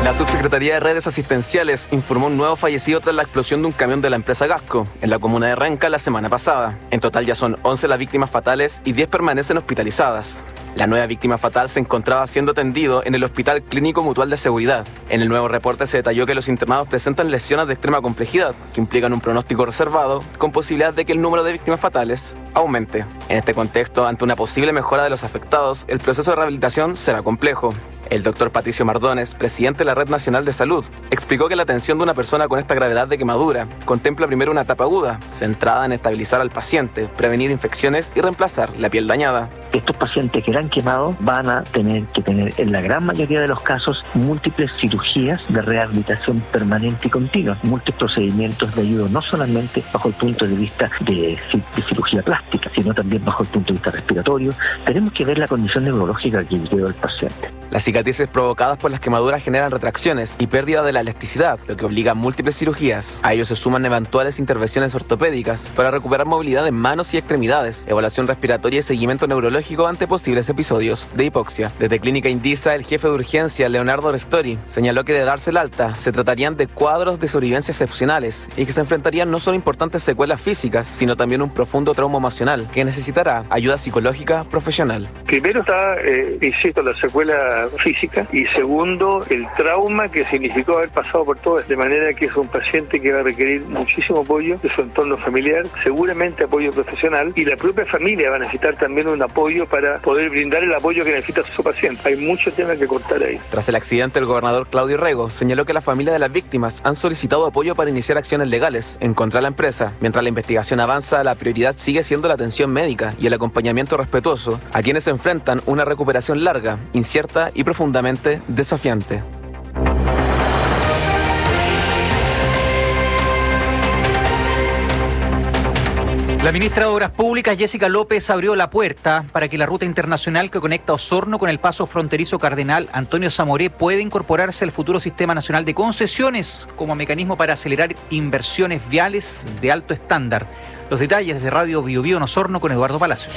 La Subsecretaría de Redes Asistenciales informó un nuevo fallecido tras la explosión de un camión de la empresa Gasco en la comuna de Renca la semana pasada. En total ya son 11 las víctimas fatales y 10 permanecen hospitalizadas. La nueva víctima fatal se encontraba siendo atendido en el Hospital Clínico Mutual de Seguridad. En el nuevo reporte se detalló que los internados presentan lesiones de extrema complejidad, que implican un pronóstico reservado, con posibilidad de que el número de víctimas fatales aumente. En este contexto, ante una posible mejora de los afectados, el proceso de rehabilitación será complejo. El doctor Patricio Mardones, presidente de la Red Nacional de Salud, explicó que la atención de una persona con esta gravedad de quemadura contempla primero una etapa aguda, centrada en estabilizar al paciente, prevenir infecciones y reemplazar la piel dañada. Estos pacientes que eran quemados van a tener que tener, en la gran mayoría de los casos, múltiples cirugías de rehabilitación permanente y continua, múltiples procedimientos de ayuda, no solamente bajo el punto de vista de cirugía plástica, sino también bajo el punto de vista respiratorio. Tenemos que ver la condición neurológica que vive el paciente. Las cicatrices provocadas por las quemaduras generan retracciones y pérdida de la elasticidad, lo que obliga a múltiples cirugías. A ello se suman eventuales intervenciones ortopédicas para recuperar movilidad en manos y extremidades, evaluación respiratoria y seguimiento neurológico ante posibles episodios de hipoxia. Desde Clínica Indisa, el jefe de urgencia, Leonardo Restori, señaló que de darse el alta, se tratarían de cuadros de sobrevivencia excepcionales y que se enfrentarían no solo importantes secuelas físicas, sino también un profundo trauma emocional que necesitará ayuda psicológica profesional. Primero está, insisto, la secuela física y segundo, el trauma que significó haber pasado por todo, de manera que es un paciente que va a requerir muchísimo apoyo de su entorno familiar, seguramente apoyo profesional, y la propia familia va a necesitar también un apoyo para poder brindar el apoyo que necesita su paciente. Hay mucho tema que cortar ahí. Tras el accidente, el gobernador Claudio Rego señaló que la familia de las víctimas han solicitado apoyo para iniciar acciones legales en contra de la empresa. Mientras la investigación avanza, la prioridad sigue siendo la atención médica y el acompañamiento respetuoso a quienes enfrentan una recuperación larga, incierta y profundamente desafiante. La ministra de Obras Públicas, Jessica López, abrió la puerta para que la ruta internacional que conecta Osorno con el paso fronterizo Cardenal Antonio Zamoré pueda incorporarse al futuro Sistema Nacional de Concesiones como mecanismo para acelerar inversiones viales de alto estándar. Los detalles de Radio Bio Bio en Osorno con Eduardo Palacios.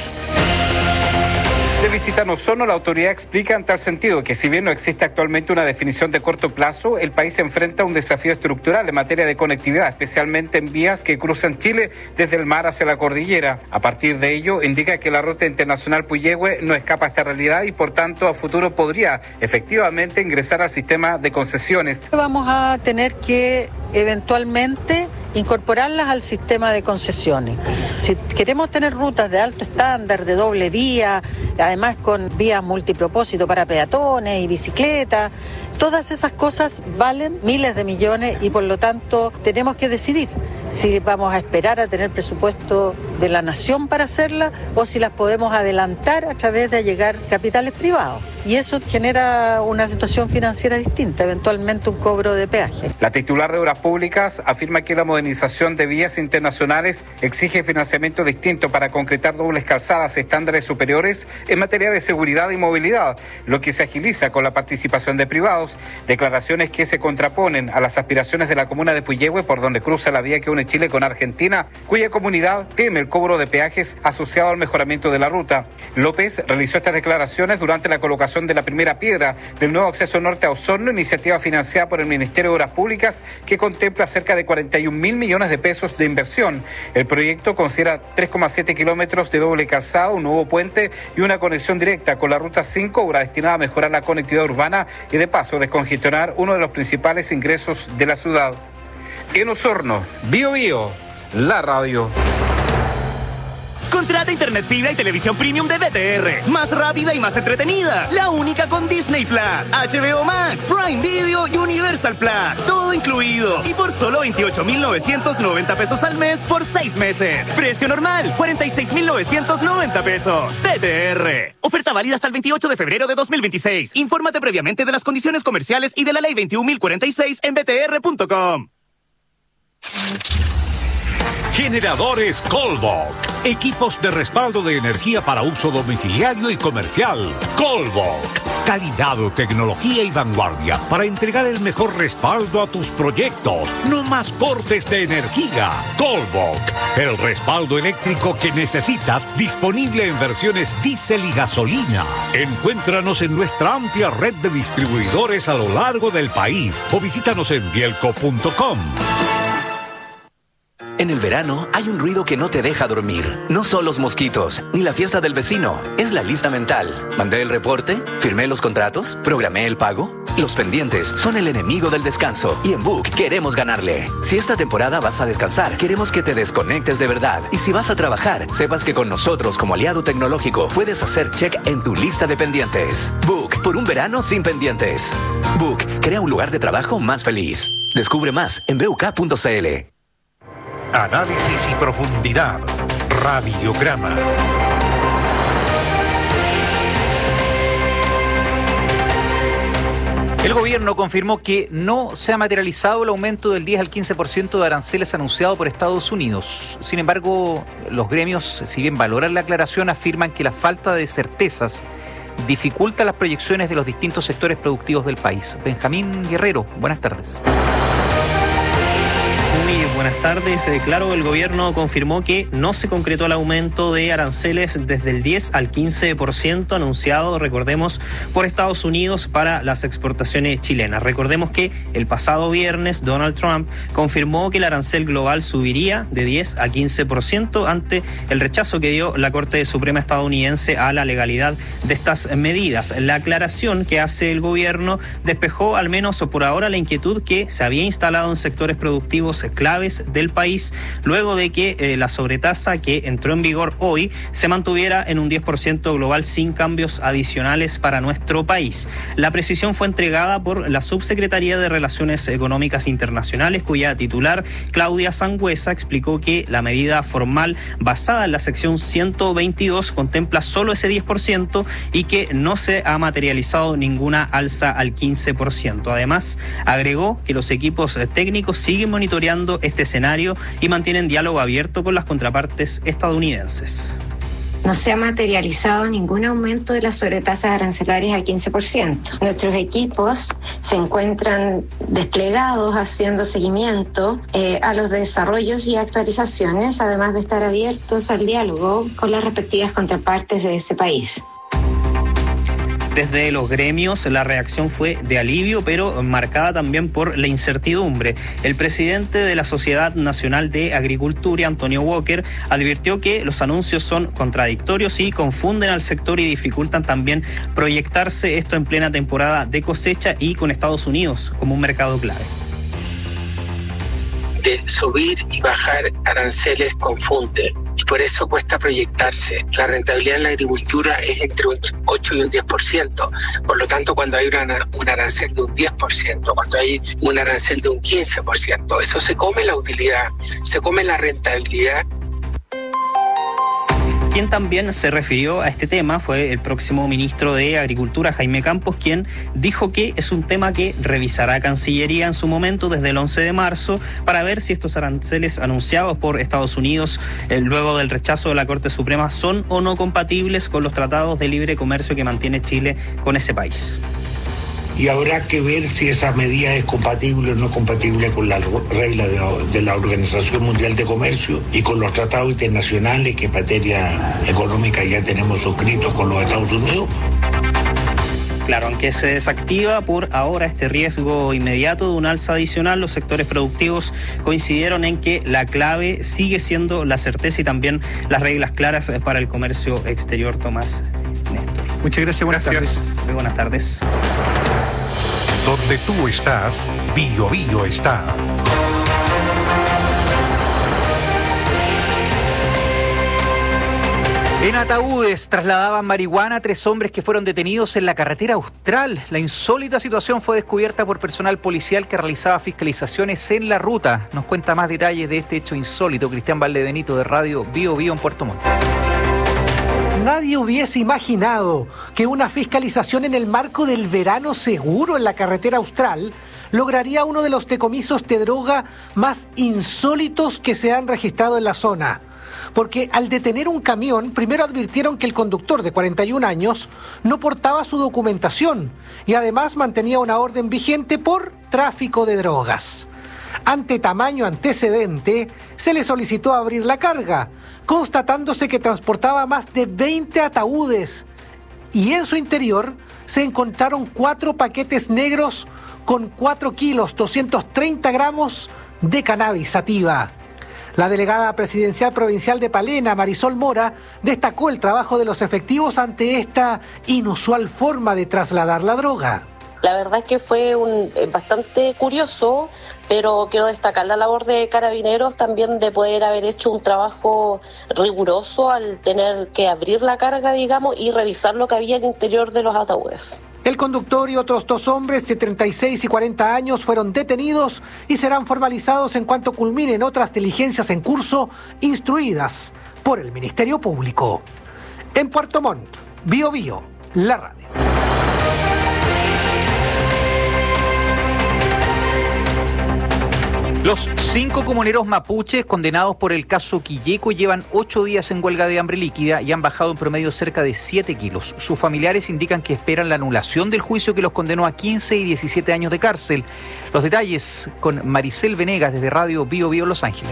De visita en Osorno, la autoridad explica en tal sentido que si bien no existe actualmente una definición de corto plazo, el país se enfrenta a un desafío estructural en materia de conectividad, especialmente en vías que cruzan Chile desde el mar hacia la cordillera. A partir de ello, indica que la ruta internacional Puyehue no escapa a esta realidad y por tanto a futuro podría efectivamente ingresar al sistema de concesiones. Vamos a tener que eventualmente incorporarlas al sistema de concesiones. Si queremos tener rutas de alto estándar, de doble vía, además con vías multipropósito para peatones y bicicletas, todas esas cosas valen miles de millones y por lo tanto tenemos que decidir si vamos a esperar a tener presupuesto de la nación para hacerlas o si las podemos adelantar a través de allegar capitales privados. Y eso genera una situación financiera distinta, eventualmente un cobro de peaje. La titular de Obras Públicas afirma que la modernización de vías internacionales exige financiamiento distinto para concretar dobles calzadas estándares superiores en materia de seguridad y movilidad, lo que se agiliza con la participación de privados. Declaraciones que se contraponen a las aspiraciones de la comuna de Puyehue, por donde cruza la vía que une Chile con Argentina, cuya comunidad teme el cobro de peajes asociado al mejoramiento de la ruta. López realizó estas declaraciones durante la colocación de la primera piedra del nuevo acceso norte a Osorno, iniciativa financiada por el Ministerio de Obras Públicas que contempla cerca de 41.000 millones de pesos de inversión. El proyecto considera 3,7 kilómetros de doble calzado, un nuevo puente y una conexión directa con la Ruta 5, obra destinada a mejorar la conectividad urbana y de paso descongestionar uno de los principales ingresos de la ciudad. En Osorno, Bio Bio, la radio. Contrata internet fibra y televisión premium de BTR. Más rápida y más entretenida. La única con Disney Plus, HBO Max, Prime Video y Universal Plus. Todo incluido. Y por solo 28.990 pesos al mes por 6 meses. Precio normal, 46.990 pesos. BTR. Oferta válida hasta el 28 de febrero de 2026. Infórmate previamente de las condiciones comerciales y de la ley 21.046 en btr.com. Generadores Colbok. Equipos de respaldo de energía para uso domiciliario y comercial. Colbok. Calidad, tecnología y vanguardia para entregar el mejor respaldo a tus proyectos. No más cortes de energía. Colbok. El respaldo eléctrico que necesitas, disponible en versiones diésel y gasolina. Encuéntranos en nuestra amplia red de distribuidores a lo largo del país o visítanos en bielco.com. En el verano hay un ruido que no te deja dormir. No son los mosquitos, ni la fiesta del vecino. Es la lista mental. ¿Mandé el reporte? ¿Firmé los contratos? ¿Programé el pago? Los pendientes son el enemigo del descanso. Y en Book queremos ganarle. Si esta temporada vas a descansar, queremos que te desconectes de verdad. Y si vas a trabajar, sepas que con nosotros como aliado tecnológico puedes hacer check en tu lista de pendientes. Book, por un verano sin pendientes. Book, crea un lugar de trabajo más feliz. Descubre más en buk.cl. Análisis y profundidad. Radiograma. El gobierno confirmó que no se ha materializado el aumento del 10 al 15% de aranceles anunciado por Estados Unidos. Sin embargo, los gremios, si bien valoran la aclaración, afirman que la falta de certezas dificulta las proyecciones de los distintos sectores productivos del país. Benjamín Guerrero, buenas tardes. Muy buenas tardes. Claro, el gobierno confirmó que no se concretó el aumento de aranceles desde el 10 al 15% anunciado, recordemos, por Estados Unidos para las exportaciones chilenas. Recordemos que el pasado viernes Donald Trump confirmó que el arancel global subiría de 10 a 15% ante el rechazo que dio la Corte Suprema estadounidense a la legalidad de estas medidas. La aclaración que hace el gobierno despejó al menos por ahora la inquietud que se había instalado en sectores productivos claves del país luego de que la sobretasa que entró en vigor hoy se mantuviera en un 10% global sin cambios adicionales para nuestro país. La precisión fue entregada por la Subsecretaría de Relaciones Económicas Internacionales, cuya titular, Claudia Sangüesa, explicó que la medida formal basada en la sección 122 contempla solo ese 10% y que no se ha materializado ninguna alza al 15%. Además, agregó que los equipos técnicos siguen monitoreando este escenario y mantienen diálogo abierto con las contrapartes estadounidenses. No se ha materializado ningún aumento de las sobretasas arancelarias al 15%. Nuestros equipos se encuentran desplegados haciendo seguimiento a los desarrollos y actualizaciones, además de estar abiertos al diálogo con las respectivas contrapartes de ese país. Desde los gremios la reacción fue de alivio, pero marcada también por la incertidumbre. El presidente de la Sociedad Nacional de Agricultura, Antonio Walker, advirtió que los anuncios son contradictorios y confunden al sector y dificultan también proyectarse esto en plena temporada de cosecha y con Estados Unidos como un mercado clave. De subir y bajar aranceles confunde y por eso cuesta proyectarse. La rentabilidad en la agricultura es entre un 8 y un 10%. Por lo tanto, cuando hay un arancel de un 10%, cuando hay un arancel de un 15%, eso se come la utilidad, se come la rentabilidad. Quien también se refirió a este tema fue el próximo ministro de Agricultura, Jaime Campos, quien dijo que es un tema que revisará Cancillería en su momento desde el 11 de marzo para ver si estos aranceles anunciados por Estados Unidos luego del rechazo de la Corte Suprema son o no compatibles con los tratados de libre comercio que mantiene Chile con ese país. Y habrá que ver si esa medida es compatible o no compatible con las reglas de la Organización Mundial de Comercio y con los tratados internacionales que en materia económica ya tenemos suscritos con los Estados Unidos. Claro, aunque se desactiva por ahora este riesgo inmediato de un alza adicional, los sectores productivos coincidieron en que la clave sigue siendo la certeza y también las reglas claras para el comercio exterior. Tomás Néstor. Muchas gracias, buenas tardes. Muy buenas tardes. Donde tú estás, Bio Bio está. En ataúdes trasladaban marihuana a 3 hombres que fueron detenidos en la carretera austral. La insólita situación fue descubierta por personal policial que realizaba fiscalizaciones en la ruta. Nos cuenta más detalles de este hecho insólito Cristian Valdebenito de Radio Bio Bio en Puerto Montt. Nadie hubiese imaginado que una fiscalización en el marco del verano seguro en la carretera austral lograría uno de los decomisos de droga más insólitos que se han registrado en la zona. Porque al detener un camión, primero advirtieron que el conductor de 41 años no portaba su documentación y además mantenía una orden vigente por tráfico de drogas. Ante tamaño antecedente, se le solicitó abrir la carga, constatándose que transportaba más de 20 ataúdes y en su interior se encontraron 4 paquetes negros con 4 kilos 230 gramos de cannabis sativa. La delegada presidencial provincial de Palena, Marisol Mora, destacó el trabajo de los efectivos ante esta inusual forma de trasladar la droga. La verdad es que fue bastante curioso, pero quiero destacar la labor de Carabineros también de poder haber hecho un trabajo riguroso al tener que abrir la carga, digamos, y revisar lo que había al interior de los ataúdes. El conductor y otros 2 hombres de 36 y 40 años fueron detenidos y serán formalizados en cuanto culminen otras diligencias en curso instruidas por el Ministerio Público. En Puerto Montt, Biobío, la radio. Los 5 comuneros mapuches condenados por el caso Quilleco llevan 8 días en huelga de hambre líquida y han bajado en promedio cerca de 7 kilos. Sus familiares indican que esperan la anulación del juicio que los condenó a 15 y 17 años de cárcel. Los detalles con Maricel Venegas desde Radio Biobío Los Ángeles.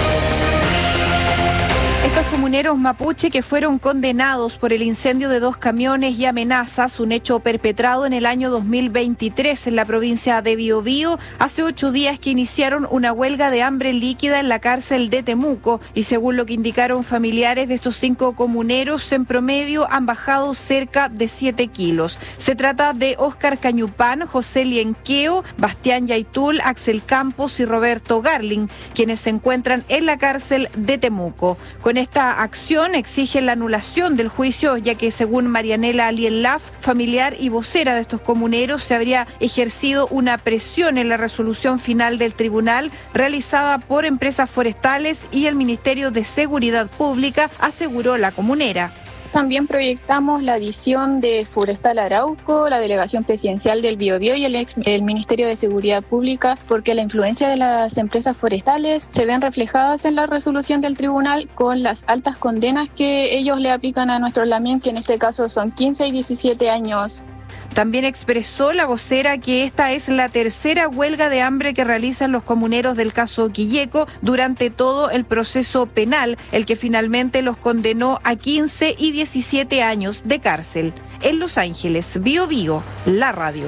Estos comuneros mapuche que fueron condenados por el incendio de 2 camiones y amenazas, un hecho perpetrado en el año 2023 en la provincia de Biobío, hace 8 días que iniciaron una huelga de hambre líquida en la cárcel de Temuco y según lo que indicaron familiares de estos 5 comuneros, en promedio han bajado cerca de 7 kilos. Se trata de Óscar Cañupán, José Lienqueo, Bastián Yaitul, Axel Campos y Roberto Garling, quienes se encuentran en la cárcel de Temuco. Con esta acción exigen la anulación del juicio, ya que según Marianela Alienlaf, familiar y vocera de estos comuneros, se habría ejercido una presión en la resolución final del tribunal realizada por empresas forestales y el Ministerio de Seguridad Pública, aseguró la comunera. También proyectamos la adición de Forestal Arauco, la Delegación Presidencial del Biobío y el Ministerio de Seguridad Pública, porque la influencia de las empresas forestales se ven reflejadas en la resolución del tribunal con las altas condenas que ellos le aplican a nuestro LAMIEN, que en este caso son 15 y 17 años. También expresó la vocera que esta es la 3ª huelga de hambre que realizan los comuneros del caso Quilleco durante todo el proceso penal, el que finalmente los condenó a 15 y 17 años de cárcel. En Los Ángeles, Biobío, la radio.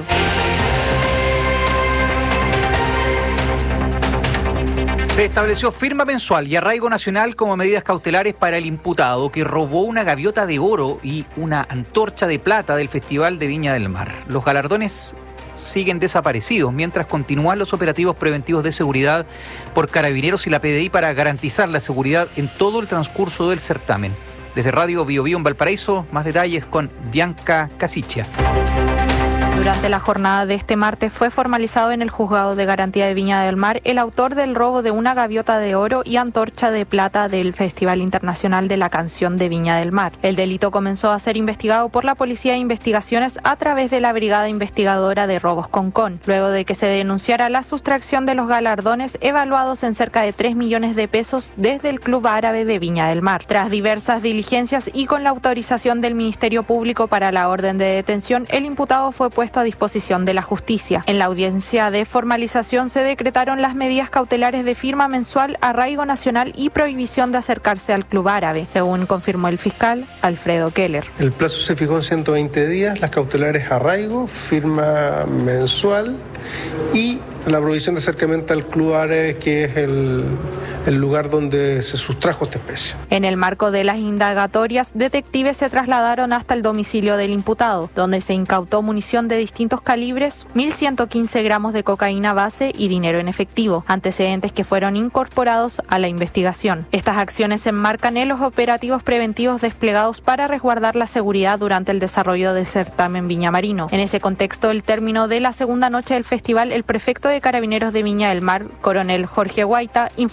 Se estableció firma mensual y arraigo nacional como medidas cautelares para el imputado que robó una gaviota de oro y una antorcha de plata del Festival de Viña del Mar. Los galardones siguen desaparecidos mientras continúan los operativos preventivos de seguridad por Carabineros y la PDI para garantizar la seguridad en todo el transcurso del certamen. Desde Radio Biobío en Valparaíso, más detalles con Bianca Casicha. Durante la jornada de este martes fue formalizado en el Juzgado de Garantía de Viña del Mar el autor del robo de una gaviota de oro y antorcha de plata del Festival Internacional de la Canción de Viña del Mar. El delito comenzó a ser investigado por la Policía de Investigaciones a través de la Brigada Investigadora de Robos Concón, luego de que se denunciara la sustracción de los galardones evaluados en cerca de 3 millones de pesos desde el Club Árabe de Viña del Mar. Tras diversas diligencias y con la autorización del Ministerio Público para la orden de detención, el imputado fue puesto a disposición de la justicia. En la audiencia de formalización se decretaron las medidas cautelares de firma mensual, arraigo nacional y prohibición de acercarse al Club Árabe, según confirmó el fiscal Alfredo Keller. El plazo se fijó en 120 días, las cautelares arraigo, firma mensual y la prohibición de acercamiento al Club Árabe, que es el lugar donde se sustrajo esta especie. En el marco de las indagatorias, detectives se trasladaron hasta el domicilio del imputado, donde se incautó munición de distintos calibres, 1.115 gramos de cocaína base y dinero en efectivo, antecedentes que fueron incorporados a la investigación. Estas acciones se enmarcan en los operativos preventivos desplegados para resguardar la seguridad durante el desarrollo del certamen viñamarino. En ese contexto, el término de la segunda noche del festival, el prefecto de Carabineros de Viña del Mar, coronel Jorge Guaita, informó que se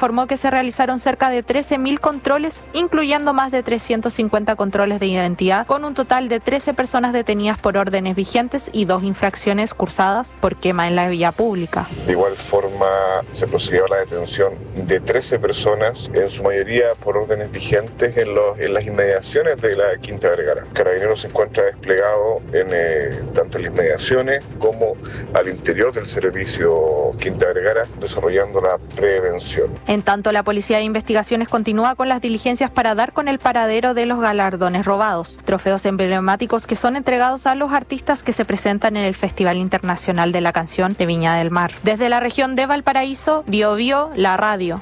se realizaron cerca de 13.000 controles, incluyendo más de 350 controles de identidad, con un total de 13 personas detenidas por órdenes vigentes y 2 infracciones cursadas por quema en la vía pública. De igual forma, se procedió a la detención de 13 personas, en su mayoría por órdenes vigentes en las inmediaciones de la Quinta Vergara. Carabineros se encuentra desplegado tanto en las inmediaciones como al interior del servicio Quinta Vergara, desarrollando la prevención. En tanto, la Policía de Investigaciones continúa con las diligencias para dar con el paradero de los galardones robados, trofeos emblemáticos que son entregados a los artistas que se presentan en el Festival Internacional de la Canción de Viña del Mar. Desde la región de Valparaíso, BioBio, la radio.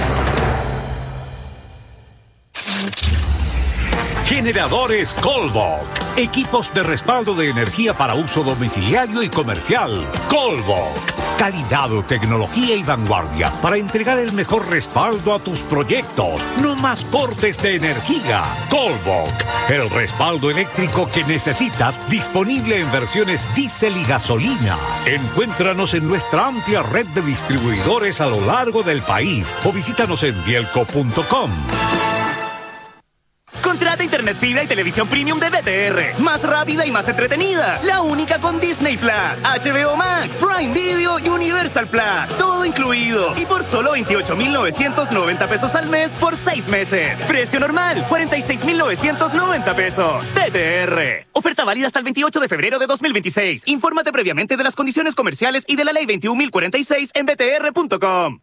Generadores Colbok. Equipos de respaldo de energía para uso domiciliario y comercial. Colbok. Calidad, tecnología y vanguardia para entregar el mejor respaldo a tus proyectos. No más cortes de energía. Colbok. El respaldo eléctrico que necesitas, disponible en versiones diésel y gasolina. Encuéntranos en nuestra amplia red de distribuidores a lo largo del país o visítanos en bielco.com. Contrata internet fibra y televisión premium de VTR. Más rápida y más entretenida. La única con Disney Plus, HBO Max, Prime Video y Universal Plus. Todo incluido. Y por solo 28,990 pesos al mes por 6 meses. Precio normal, 46,990 pesos. VTR. Oferta válida hasta el 28 de febrero de 2026. Infórmate previamente de las condiciones comerciales y de la ley 21.046 en vtr.com.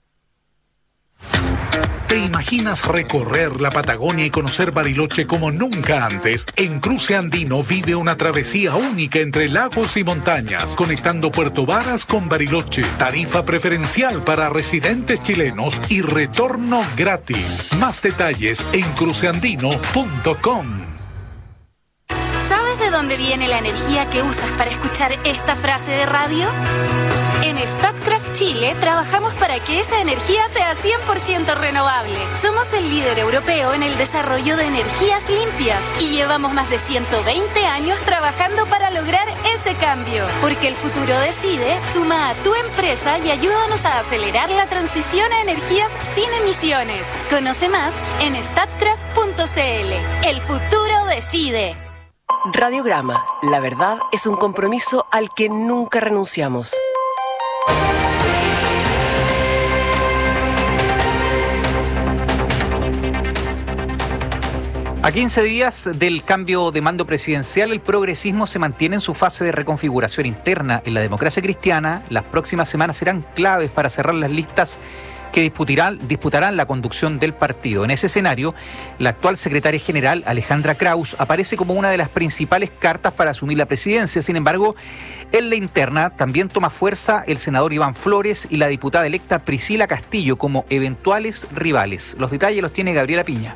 ¿Te imaginas recorrer la Patagonia y conocer Bariloche como nunca antes? En Cruce Andino vive una travesía única entre lagos y montañas, conectando Puerto Varas con Bariloche. Tarifa preferencial para residentes chilenos y retorno gratis. Más detalles en cruceandino.com. ¿Sabes de dónde viene la energía que usas para escuchar esta frase de radio? En Statkraft Chile trabajamos para que esa energía sea 100% renovable. Somos el líder europeo en el desarrollo de energías limpias y llevamos más de 120 años trabajando para lograr ese cambio. Porque el futuro decide, suma a tu empresa y ayúdanos a acelerar la transición a energías sin emisiones. Conoce más en statkraft.cl. El futuro decide. Radiograma, la verdad es un compromiso al que nunca renunciamos. A 15 días del cambio de mando presidencial, el progresismo se mantiene en su fase de reconfiguración interna. En la democracia cristiana, las próximas semanas serán claves para cerrar las listas que disputarán la conducción del partido. En ese escenario, la actual secretaria general, Alejandra Kraus, aparece como una de las principales cartas para asumir la presidencia. Sin embargo, en la interna también toma fuerza el senador Iván Flores y la diputada electa Priscila Castillo como eventuales rivales. Los detalles los tiene Gabriela Piña.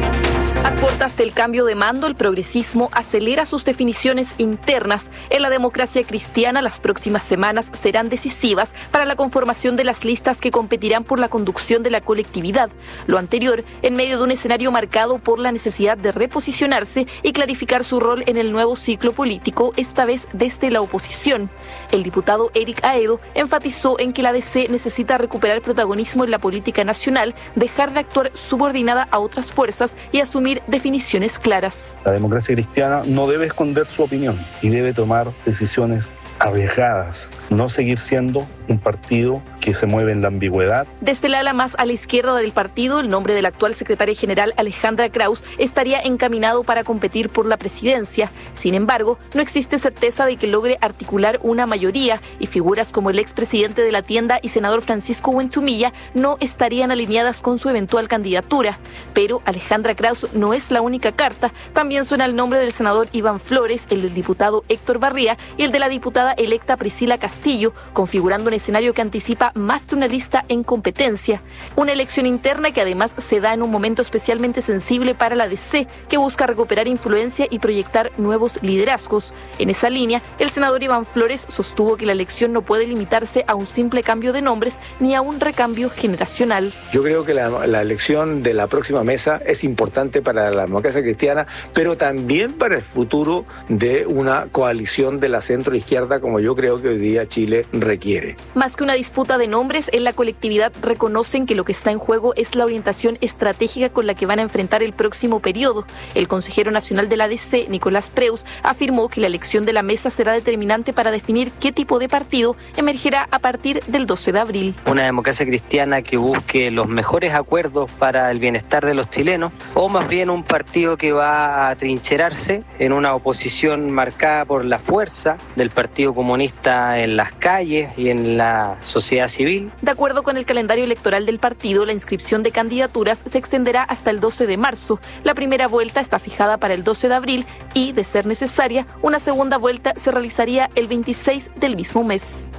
A puertas del cambio de mando, el progresismo acelera sus definiciones internas. En la democracia cristiana, las próximas semanas serán decisivas para la conformación de las listas que competirán por la conducción de la colectividad. Lo anterior, en medio de un escenario marcado por la necesidad de reposicionarse y clarificar su rol en el nuevo ciclo político, esta vez desde la oposición. El diputado Eric Aedo enfatizó en que la DC necesita recuperar protagonismo en la política nacional, dejar de actuar subordinada a otras fuerzas y asumir definiciones claras. La democracia cristiana no debe esconder su opinión y debe tomar decisiones arriesgadas, no seguir siendo un partido que se mueve en la ambigüedad. Desde el ala más a la izquierda del partido, el nombre de la actual secretaria general Alejandra Kraus estaría encaminado para competir por la presidencia. Sin embargo, no existe certeza de que logre articular una mayoría y figuras como el expresidente de la tienda y senador Francisco Huenchumilla no estarían alineadas con su eventual candidatura. Pero Alejandra Kraus no es la única carta. También suena el nombre del senador Iván Flores, el del diputado Héctor Barría y el de la diputada electa Priscila Castillo, configurando un escenario que anticipa más de una lista en competencia. Una elección interna que además se da en un momento especialmente sensible para la DC, que busca recuperar influencia y proyectar nuevos liderazgos. En esa línea, el senador Iván Flores sostuvo que la elección no puede limitarse a un simple cambio de nombres ni a un recambio generacional. Yo creo que la elección de la próxima mesa es importante para para la democracia cristiana, pero también para el futuro de una coalición de la centro-izquierda como yo creo que hoy día Chile requiere. Más que una disputa de nombres, en la colectividad reconocen que lo que está en juego es la orientación estratégica con la que van a enfrentar el próximo periodo. El consejero nacional de la DC, Nicolás Preus, afirmó que la elección de la mesa será determinante para definir qué tipo de partido emergerá a partir del 12 de abril. Una democracia cristiana que busque los mejores acuerdos para el bienestar de los chilenos, o más bien un partido que va a trincherarse en una oposición marcada por la fuerza del Partido Comunista en las calles y en la sociedad civil. De acuerdo con el calendario electoral del partido, la inscripción de candidaturas se extenderá hasta el 12 de marzo. La primera vuelta está fijada para el 12 de abril y, de ser necesaria, una segunda vuelta se realizaría el 26 del mismo mes.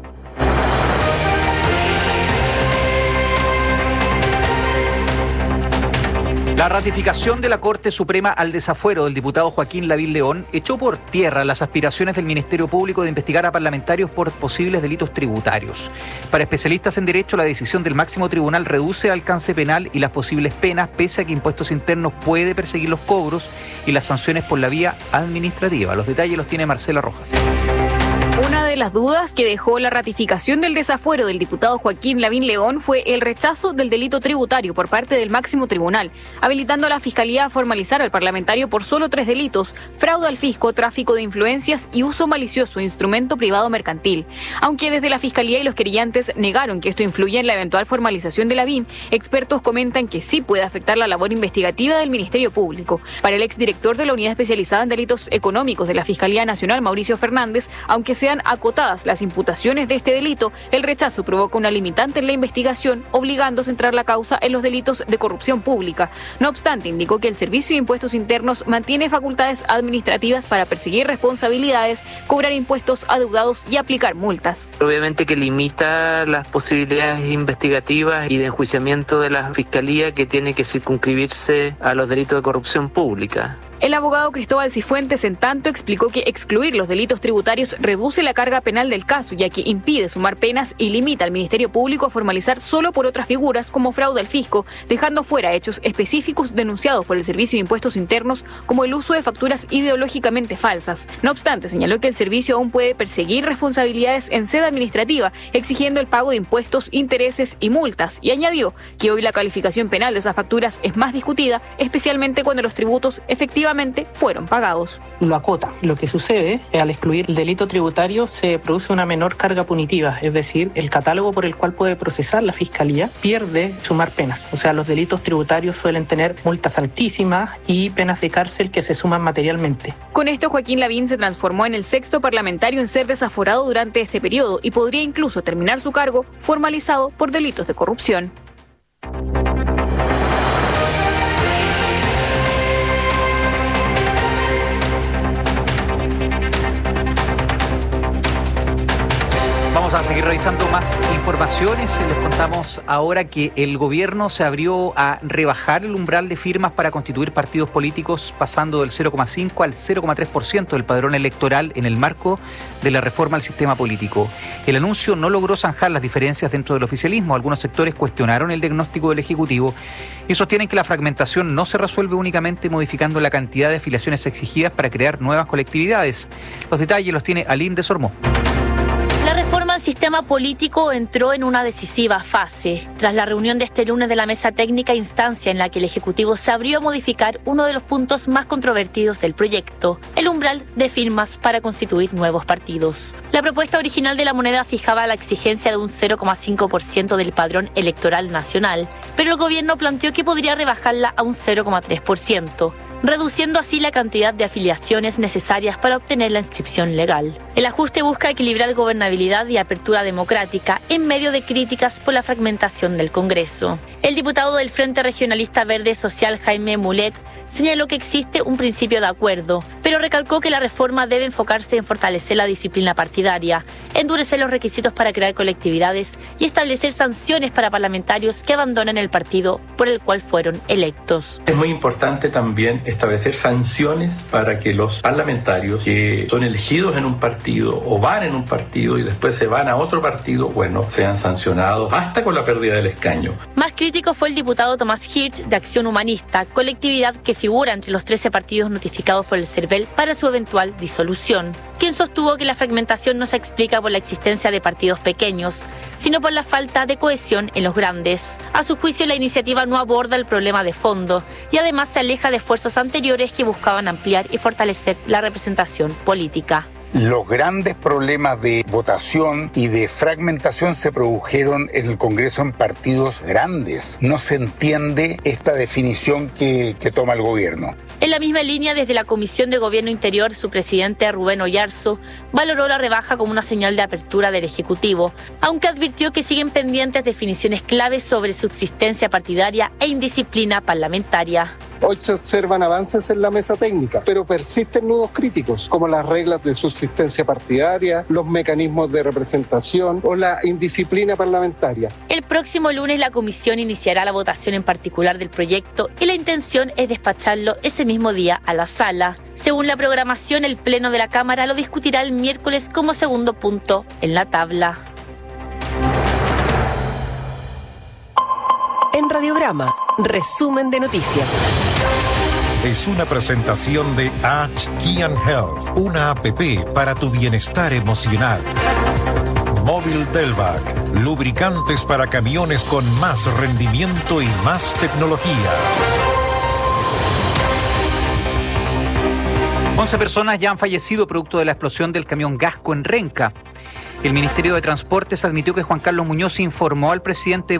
La ratificación de la Corte Suprema al desafuero del diputado Joaquín Lavín León echó por tierra las aspiraciones del Ministerio Público de investigar a parlamentarios por posibles delitos tributarios. Para especialistas en derecho, la decisión del máximo tribunal reduce el alcance penal y las posibles penas, pese a que Impuestos Internos puede perseguir los cobros y las sanciones por la vía administrativa. Los detalles los tiene Marcela Rojas. Una de las dudas que dejó la ratificación del desafuero del diputado Joaquín Lavín León fue el rechazo del delito tributario por parte del máximo tribunal, habilitando a la Fiscalía a formalizar al parlamentario por solo 3 delitos: fraude al fisco, tráfico de influencias y uso malicioso de instrumento privado mercantil. Aunque desde la Fiscalía y los querellantes negaron que esto influya en la eventual formalización de Lavín, expertos comentan que sí puede afectar la labor investigativa del Ministerio Público. Para el exdirector de la Unidad Especializada en Delitos Económicos de la Fiscalía Nacional, Mauricio Fernández, aunque sean acotadas las imputaciones de este delito, el rechazo provoca una limitante en la investigación, obligando a centrar la causa en los delitos de corrupción pública. No obstante, indicó que el Servicio de Impuestos Internos mantiene facultades administrativas para perseguir responsabilidades, cobrar impuestos adeudados y aplicar multas. Obviamente que limita las posibilidades investigativas y de enjuiciamiento de la Fiscalía, que tiene que circunscribirse a los delitos de corrupción pública. El abogado Cristóbal Cifuentes, en tanto, explicó que excluir los delitos tributarios reduce la carga penal del caso, ya que impide sumar penas y limita al Ministerio Público a formalizar solo por otras figuras como fraude al fisco, dejando fuera hechos específicos denunciados por el Servicio de Impuestos Internos, como el uso de facturas ideológicamente falsas. No obstante, señaló que el servicio aún puede perseguir responsabilidades en sede administrativa, exigiendo el pago de impuestos, intereses y multas, y añadió que hoy la calificación penal de esas facturas es más discutida, especialmente cuando los tributos efectivamente fueron pagados. Lo acota. Lo que sucede es, al excluir el delito tributario, se produce una menor carga punitiva, es decir, el catálogo por el cual puede procesar la Fiscalía pierde sumar penas. O sea, los delitos tributarios suelen tener multas altísimas y penas de cárcel que se suman materialmente. Con esto, Joaquín Lavín se transformó en el 6º parlamentario en ser desaforado durante este periodo y podría incluso terminar su cargo formalizado por delitos de corrupción. Vamos a seguir revisando más informaciones. Les contamos ahora que el gobierno se abrió a rebajar el umbral de firmas para constituir partidos políticos, pasando del 0,5 al 0,3% del padrón electoral en el marco de la reforma al sistema político. El anuncio no logró zanjar las diferencias dentro del oficialismo. Algunos sectores cuestionaron el diagnóstico del Ejecutivo y sostienen que la fragmentación no se resuelve únicamente modificando la cantidad de afiliaciones exigidas para crear nuevas colectividades. Los detalles los tiene Aline de Sormó. La reforma al sistema político entró en una decisiva fase. Tras la reunión de este lunes de la mesa técnica, instancia en la que el Ejecutivo se abrió a modificar uno de los puntos más controvertidos del proyecto, el umbral de firmas para constituir nuevos partidos. La propuesta original de La Moneda fijaba la exigencia de un 0,5% del padrón electoral nacional, pero el gobierno planteó que podría rebajarla a un 0,3%. Reduciendo así la cantidad de afiliaciones necesarias para obtener la inscripción legal. El ajuste busca equilibrar gobernabilidad y apertura democrática en medio de críticas por la fragmentación del Congreso. El diputado del Frente Regionalista Verde Social, Jaime Mulet, señaló que existe un principio de acuerdo, pero recalcó que la reforma debe enfocarse en fortalecer la disciplina partidaria, endurecer los requisitos para crear colectividades y establecer sanciones para parlamentarios que abandonan el partido por el cual fueron electos. Es muy importante también establecer sanciones para que los parlamentarios que son elegidos en un partido o van en un partido y después se van a otro partido, sean sancionados hasta con la pérdida del escaño. Más crítico fue el diputado Tomás Hirsch de Acción Humanista, colectividad que figura entre los 13 partidos notificados por el CERVEL para su eventual disolución, quien sostuvo que la fragmentación no se explica por la existencia de partidos pequeños, sino por la falta de cohesión en los grandes. A su juicio, la iniciativa no aborda el problema de fondo y además se aleja de esfuerzos anteriores que buscaban ampliar y fortalecer la representación política. Los grandes problemas de votación y de fragmentación se produjeron en el Congreso en partidos grandes. No se entiende esta definición que toma el gobierno. En la misma línea, desde la Comisión de Gobierno Interior, su presidente Rubén Oyarzo valoró la rebaja como una señal de apertura del Ejecutivo, aunque advirtió que siguen pendientes definiciones claves sobre subsistencia partidaria e indisciplina parlamentaria. Hoy se observan avances en la mesa técnica, pero persisten nudos críticos, como las reglas de subsistencia partidaria, los mecanismos de representación o la indisciplina parlamentaria. El próximo lunes la comisión iniciará la votación en particular del proyecto y la intención es despacharlo ese mismo día a la sala. Según la programación, el Pleno de la Cámara lo discutirá el miércoles como segundo punto en la tabla. En Radiograma, resumen de noticias. Es una presentación de Key Health, una app para tu bienestar emocional. Móvil Delvac, lubricantes para camiones con más rendimiento y más tecnología. 11 personas ya han fallecido producto de la explosión del camión Gasco en Renca. El Ministerio de Transportes admitió que Juan Carlos Muñoz informó al presidente